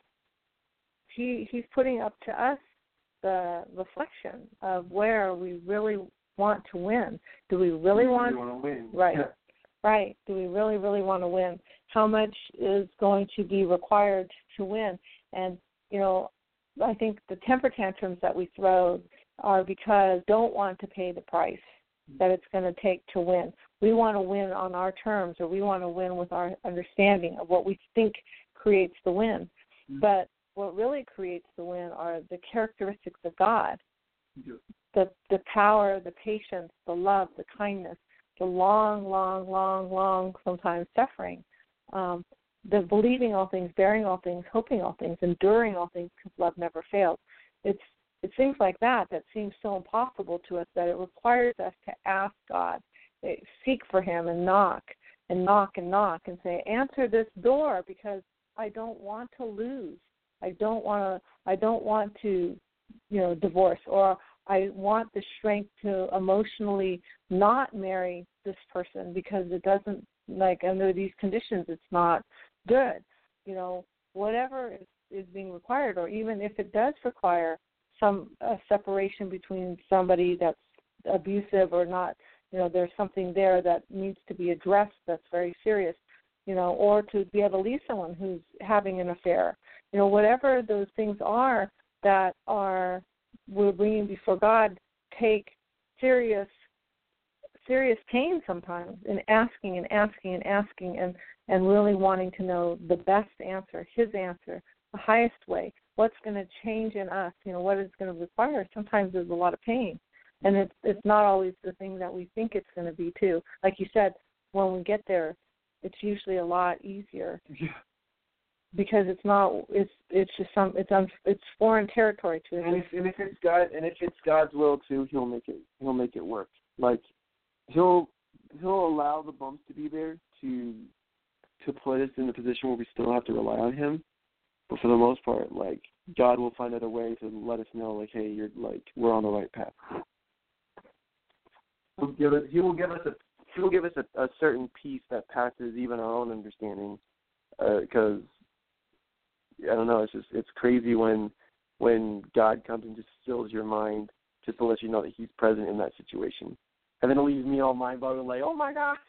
Speaker 3: He He's putting up to us the reflection of where we really want to win. Do we really want,
Speaker 2: want to win?
Speaker 3: Right.
Speaker 2: Yeah.
Speaker 3: Right. Do we really, really want to win? How much is going to be required to win? And, you know, I think the temper tantrums that we throw are because we don't want to pay the price that it's going to take to win. We want to win on our terms, or we want to win with our understanding of what we think creates the win. Mm-hmm. But what really creates the win are the characteristics of God, yeah. the the power, the patience, the love, the kindness, the long, long, long, long, sometimes suffering, um, the believing all things, bearing all things, hoping all things, enduring all things, because love never fails. It's it's things like that that seem so impossible to us that it requires us to ask God, seek for Him, and knock and knock and knock and say, answer this door, because I don't want to lose. I don't want to. I don't want to, you know, divorce, or I want the strength to emotionally not marry this person because it doesn't like under these conditions, it's not good. You know, whatever is, is being required, or even if it does require some uh, separation between somebody that's abusive or not, you know, there's something there that needs to be addressed that's very serious, you know, or to be able to leave someone who's having an affair, you know, whatever those things are that are we're bringing before God, take serious, serious pain sometimes in asking and asking and asking and, and really wanting to know the best answer, his answer, the highest way, what's going to change in us, you know, what it's going to require. Sometimes there's a lot of pain. And it's it's not always the thing that we think it's going to be, too. Like you said, when we get there, it's usually a lot easier. Yeah. Because it's not, it's it's just some, it's un, it's foreign territory to it.
Speaker 12: And if, and if it's God, and if it's God's will too, He'll make it, He'll make it work. Like He'll He'll allow the bumps to be there to to put us in a position where we still have to rely on Him. But for the most part, like God will find other ways to let us know, like, hey, you're like we're on the right path. He'll give us, he will give us a he will give us a, a certain peace that passes even our own understanding. Because uh, I don't know, it's just it's crazy when when God comes and just fills your mind just to let you know that He's present in that situation, and then it leaves me all mind boggling, like, oh my gosh.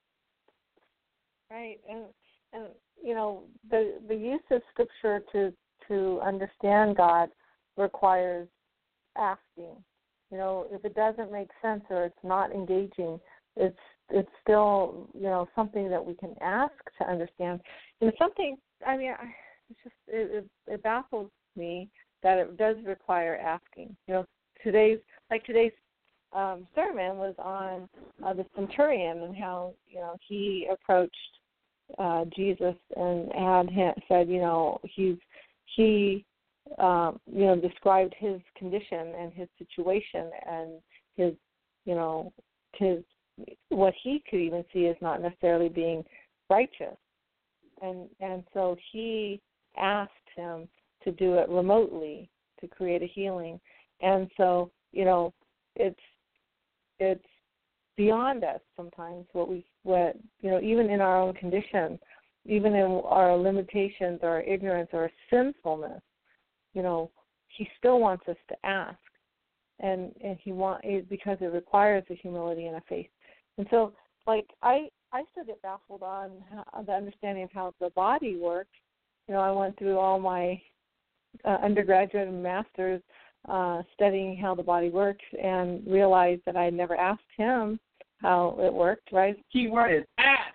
Speaker 3: Right, and and you know the the use of Scripture to to understand God requires asking. You know, if it doesn't make sense or it's not engaging, it's it's still, you know, something that we can ask to understand. And something, I mean, it's just it, it, it baffles me that it does require asking. You know, today's like today's um, sermon was on uh, the centurion and how, you know, he approached uh, Jesus and had him, said, you know, he's he. Um, you know, described his condition and his situation and his, you know, his what he could even see as not necessarily being righteous, and and so he asked him to do it remotely to create a healing, and so you know, it's it's beyond us sometimes what we what you know even in our own condition, even in our limitations or our ignorance or our sinfulness. You know, he still wants us to ask, and and he want it because it requires a humility and a faith. And so, like I, I still get baffled on how, the understanding of how the body works. You know, I went through all my uh, undergraduate and master's uh, studying how the body works, and realized that I had never asked him how it worked. Right?
Speaker 12: Keyword is ask.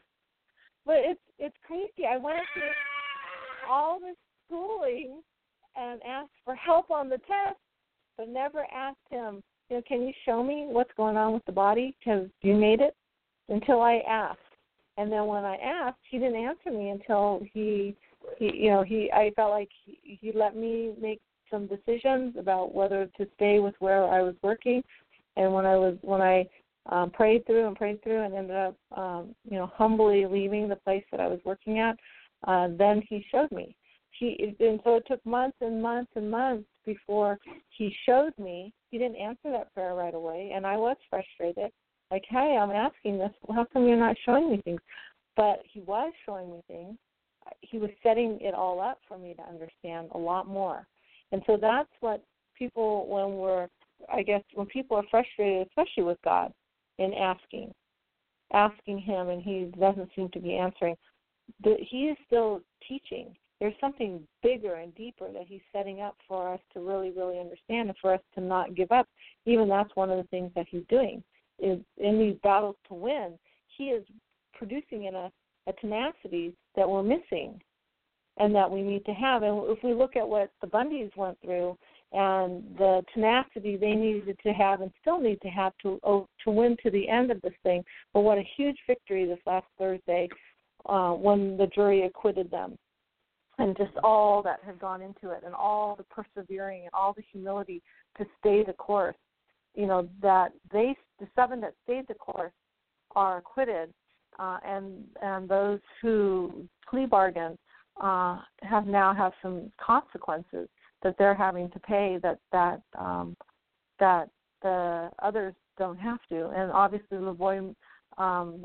Speaker 3: But it's it's crazy. I went through all this schooling and asked for help on the test, but never asked him, you know, can you show me what's going on with the body because you made it, until I asked. And then when I asked, he didn't answer me until he, he you know, he I felt like he, he let me make some decisions about whether to stay with where I was working. And when I was when I um, prayed through and prayed through and ended up, um, you know, humbly leaving the place that I was working at, uh, then he showed me. He, and so it took months and months and months before he showed me. He didn't answer that prayer right away, and I was frustrated. Like, hey, I'm asking this. How come you're not showing me things? But he was showing me things. He was setting it all up for me to understand a lot more. And so that's what people, when we're, I guess, when people are frustrated, especially with God, in asking, asking him, and he doesn't seem to be answering, the, he is still teaching. There's something bigger and deeper that he's setting up for us to really, really understand and for us to not give up. Even that's one of the things that he's doing. Is in these battles to win, he is producing in us a tenacity that we're missing and that we need to have. And if we look at what the Bundys went through and the tenacity they needed to have and still need to have to oh, to win to the end of this thing, but what a huge victory this last Thursday uh, when the jury acquitted them. And just all that had gone into it, and all the persevering and all the humility to stay the course. You know, that they, the seven that stayed the course, are acquitted, uh, and and those who plea bargained uh, have now have some consequences that they're having to pay that that um, that the others don't have to. And obviously, Lavoie, um, there's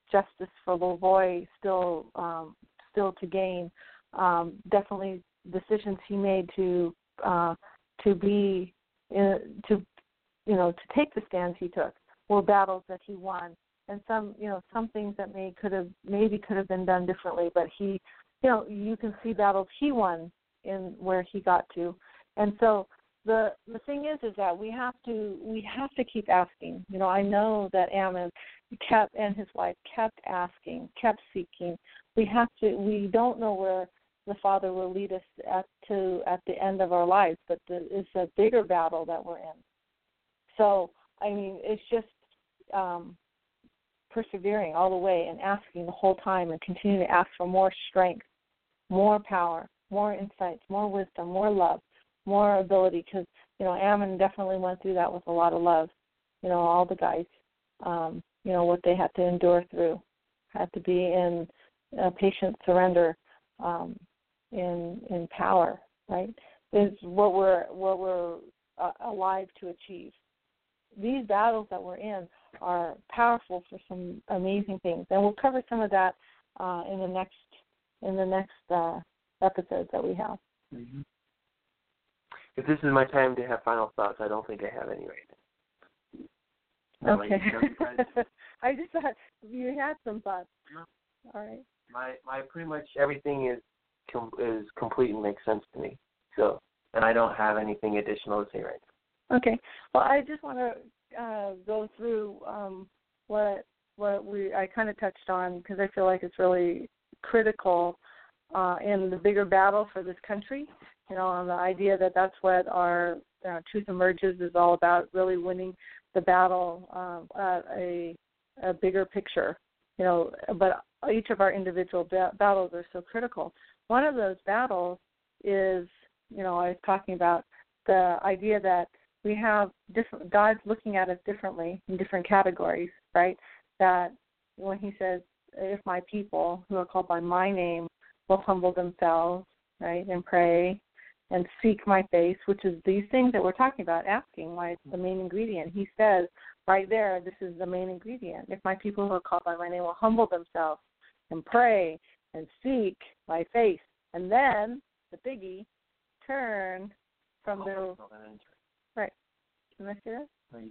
Speaker 3: justice for Lavoie still um, still to gain. Um, definitely decisions he made to uh, to be in, to you know to take the stands he took were battles that he won, and some you know some things that may could have maybe could have been done differently, but he you know you can see battles he won in where he got to, and so the the thing is is that we have to we have to keep asking. You know, I know that Ammon kept and his wife kept asking, kept seeking. We have to. We don't know where the Father will lead us at to at the end of our lives, but the, it's a bigger battle that we're in. So I mean, it's just um, persevering all the way and asking the whole time and continuing to ask for more strength, more power, more insights, more wisdom, more love, more ability. Because you know, Ammon definitely went through that with a lot of love. You know, all the guys. Um, you know what they had to endure through, had to be in uh, patient surrender, um, in in power. Right, is what we're what we're uh, alive to achieve. These battles that we're in are powerful for some amazing things, and we'll cover some of that uh, in the next in the next uh, episodes that we have.
Speaker 12: Mm-hmm. If this is my time to have final thoughts, I don't think I have any right now.
Speaker 3: Okay. I just thought you had some thoughts. All right.
Speaker 12: My my pretty much everything is com- is complete and makes sense to me. So, and I don't have anything additional to say right now.
Speaker 3: Okay. Well, I just want to uh, go through um, what what we I kind of touched on because I feel like it's really critical uh, in the bigger battle for this country. You know, on the idea that that's what our uh, Truth Emerges is all about, really winning the battle uh, at a, a bigger picture, you know, but each of our individual ba- battles are so critical. One of those battles is, you know, I was talking about the idea that we have different, God's looking at us differently in different categories, right? That when he says, if my people who are called by my name will humble themselves, right, and pray, and seek my face, which is these things that we're talking about, asking why it's the main ingredient. He says right there, this is the main ingredient. If my people who are called by my name will humble themselves and pray and seek my face, and then, the biggie, turn from their... Right. Can I say that?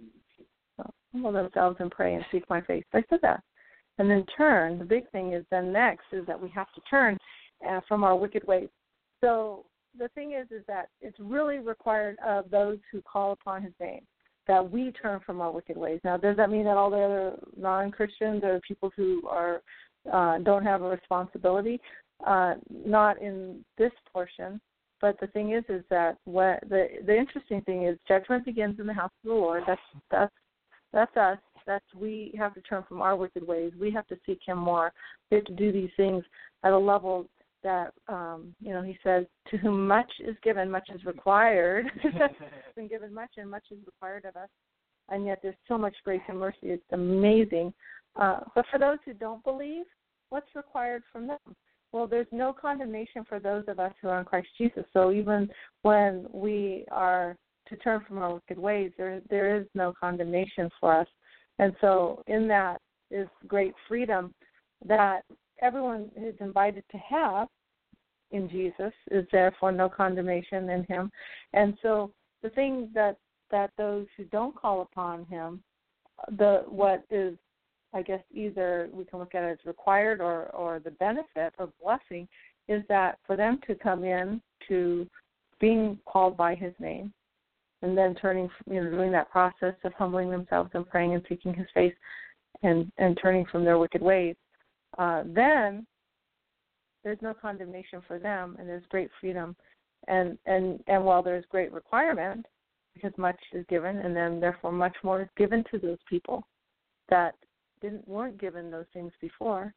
Speaker 3: So, humble themselves and pray and seek my face. I said that. And then turn. The big thing is then next is that we have to turn uh, from our wicked ways. So, the thing is, is that it's really required of those who call upon his name that we turn from our wicked ways. Now, does that mean that all the other non-Christians or people who are uh, don't have a responsibility? Uh, not in this portion. But the thing is, is that what the the interesting thing is, judgment begins in the house of the Lord. That's that's that's us. That's we have to turn from our wicked ways. We have to seek him more. We have to do these things at a level that, um, you know, he says, to whom much is given, much is required. It's been given much, and much is required of us. And yet there's so much grace and mercy. It's amazing. Uh, but for those who don't believe, what's required from them? Well, there's no condemnation for those of us who are in Christ Jesus. So even when we are to turn from our wicked ways, there there is no condemnation for us. And so in that is great freedom that everyone is invited to have in Jesus. Is therefore no condemnation in him. And so the thing that, that those who don't call upon him, the what is, I guess, either we can look at it as required or, or the benefit or blessing is that for them to come in to being called by his name and then turning, you know, doing that process of humbling themselves and praying and seeking his face and, and turning from their wicked ways, uh, then there's no condemnation for them and there's great freedom. And, and, and while there's great requirement, because much is given and then therefore much more is given to those people that didn't weren't given those things before.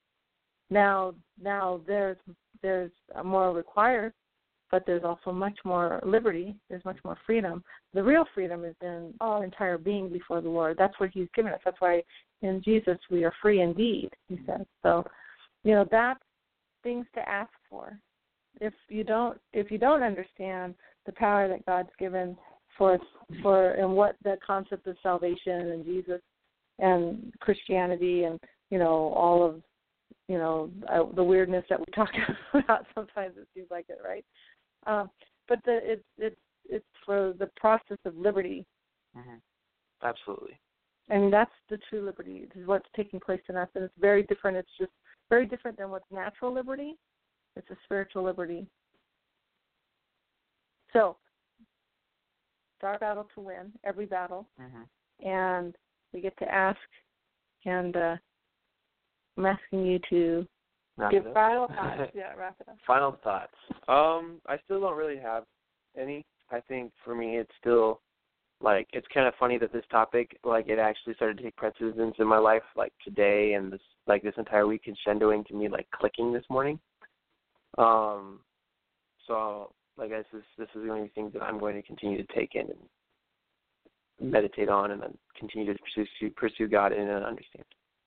Speaker 3: Now, now there's there's more required, but there's also much more liberty. There's much more freedom. The real freedom is in our entire being before the Lord. That's what he's given us. That's why in Jesus we are free indeed, he says. So, you know, that's things to ask for. If you don't if you don't understand the power that God's given for for and what the concept of salvation and Jesus and Christianity and you know, all of, you know, uh, the weirdness that we talk about sometimes. It seems like it, right? Um, but the, it's it's it's for the process of liberty.
Speaker 2: Mm-hmm. Absolutely.
Speaker 3: I mean, that's the true liberty. This is what's taking place in us, and it's very different. It's just very different than what's natural liberty. It's a spiritual liberty. So, it's our battle to win, every battle,
Speaker 2: mm-hmm.
Speaker 3: and we get to ask, and uh, I'm asking you to
Speaker 12: wrap
Speaker 3: give
Speaker 12: it up.
Speaker 3: final thoughts. Yeah, wrap it up.
Speaker 12: Final thoughts. Um, I still don't really have any. I think for me, it's still like it's kind of funny that this topic, like, it actually started to take precedence in my life, like today and this, like this entire week, crescendoing to me, like clicking this morning. Um, so, like, this is this is the only thing that I'm going to continue to take in and meditate on, and then continue to pursue pursue God in and understand.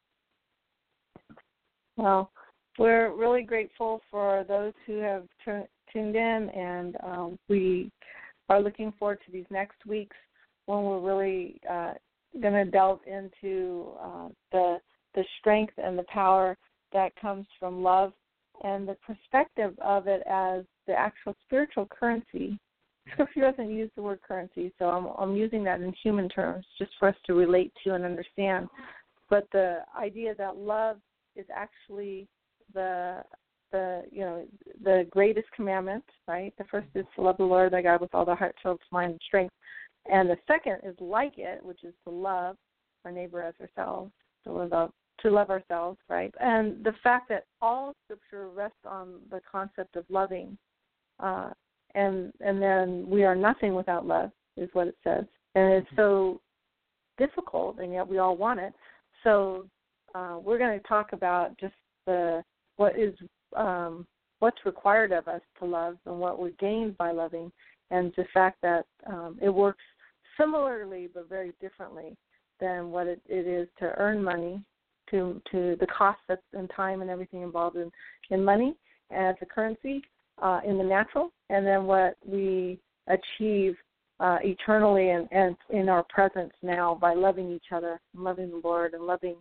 Speaker 3: Well, we're really grateful for those who have t- tuned in, and um, we are looking forward to these next weeks when we're really uh, going to delve into uh, the the strength and the power that comes from love and the perspective of it as the actual spiritual currency. Scripture doesn't use the word currency, so I'm, I'm using that in human terms just for us to relate to and understand. But the idea that love is actually the the you know the greatest commandment, right? The first is to love the Lord thy God with all the heart, soul, mind, and strength, and the second is like it, which is to love our neighbor as ourselves, to love to love ourselves, right? And the fact that all Scripture rests on the concept of loving, uh, and and then we are nothing without love is what it says, and it's so difficult, and yet we all want it. So uh, we're going to talk about just the what is um, what's required of us to love and what we gain by loving, and the fact that um, it works similarly but very differently than what it, it is to earn money, to to the cost that's in time and everything involved in, in money as a currency uh, in the natural, and then what we achieve uh, eternally and, and in our presence now by loving each other, and loving the Lord, and loving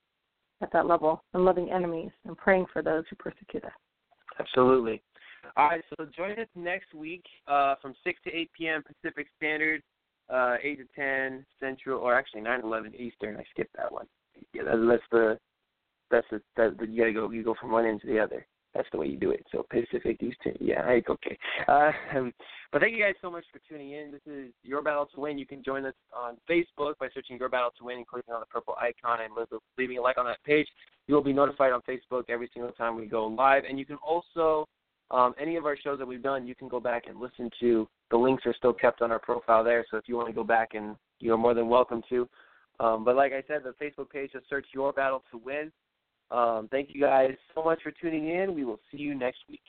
Speaker 3: at that level, and loving enemies, and praying for those who persecute us.
Speaker 2: Absolutely. All right, so join us next week uh, from six to eight p.m. Pacific Standard, uh, eight to ten Central, or actually nine to eleven Eastern. I skipped that one. Yeah, that, that's the that's the that, you gotta go. You go from one end to the other. That's the way you do it. So Pacific Eastern. Yeah, I, okay. Uh, but thank you guys so much for tuning in. This is Your Battle to Win. You can join us on Facebook by searching Your Battle to Win and clicking on the purple icon and leaving a like on that page. You will be notified on Facebook every single time we go live. And you can also, um, any of our shows that we've done, you can go back and listen to. The links are still kept on our profile there. So if you want to go back, and you're more than welcome to. Um, but like I said, the Facebook page, just search Your Battle to Win. Um, thank you guys so much for tuning in. We will see you next week.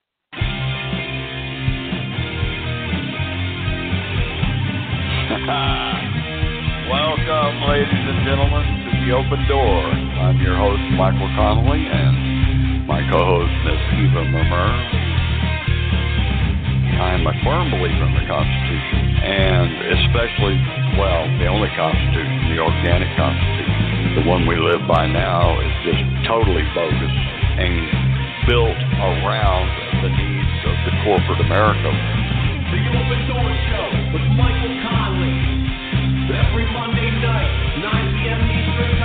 Speaker 13: Welcome, ladies and gentlemen, to The Open Door. I'm your host, Michael Connolly, and my co-host, Miss Eva Murmur. I'm a firm believer in the Constitution, and especially, well, the only Constitution, the organic Constitution. The one we live by now is just totally bogus and built around the needs of the corporate America.
Speaker 14: The Open Door Show with Michael Conley. Every Monday night, nine p.m. Eastern.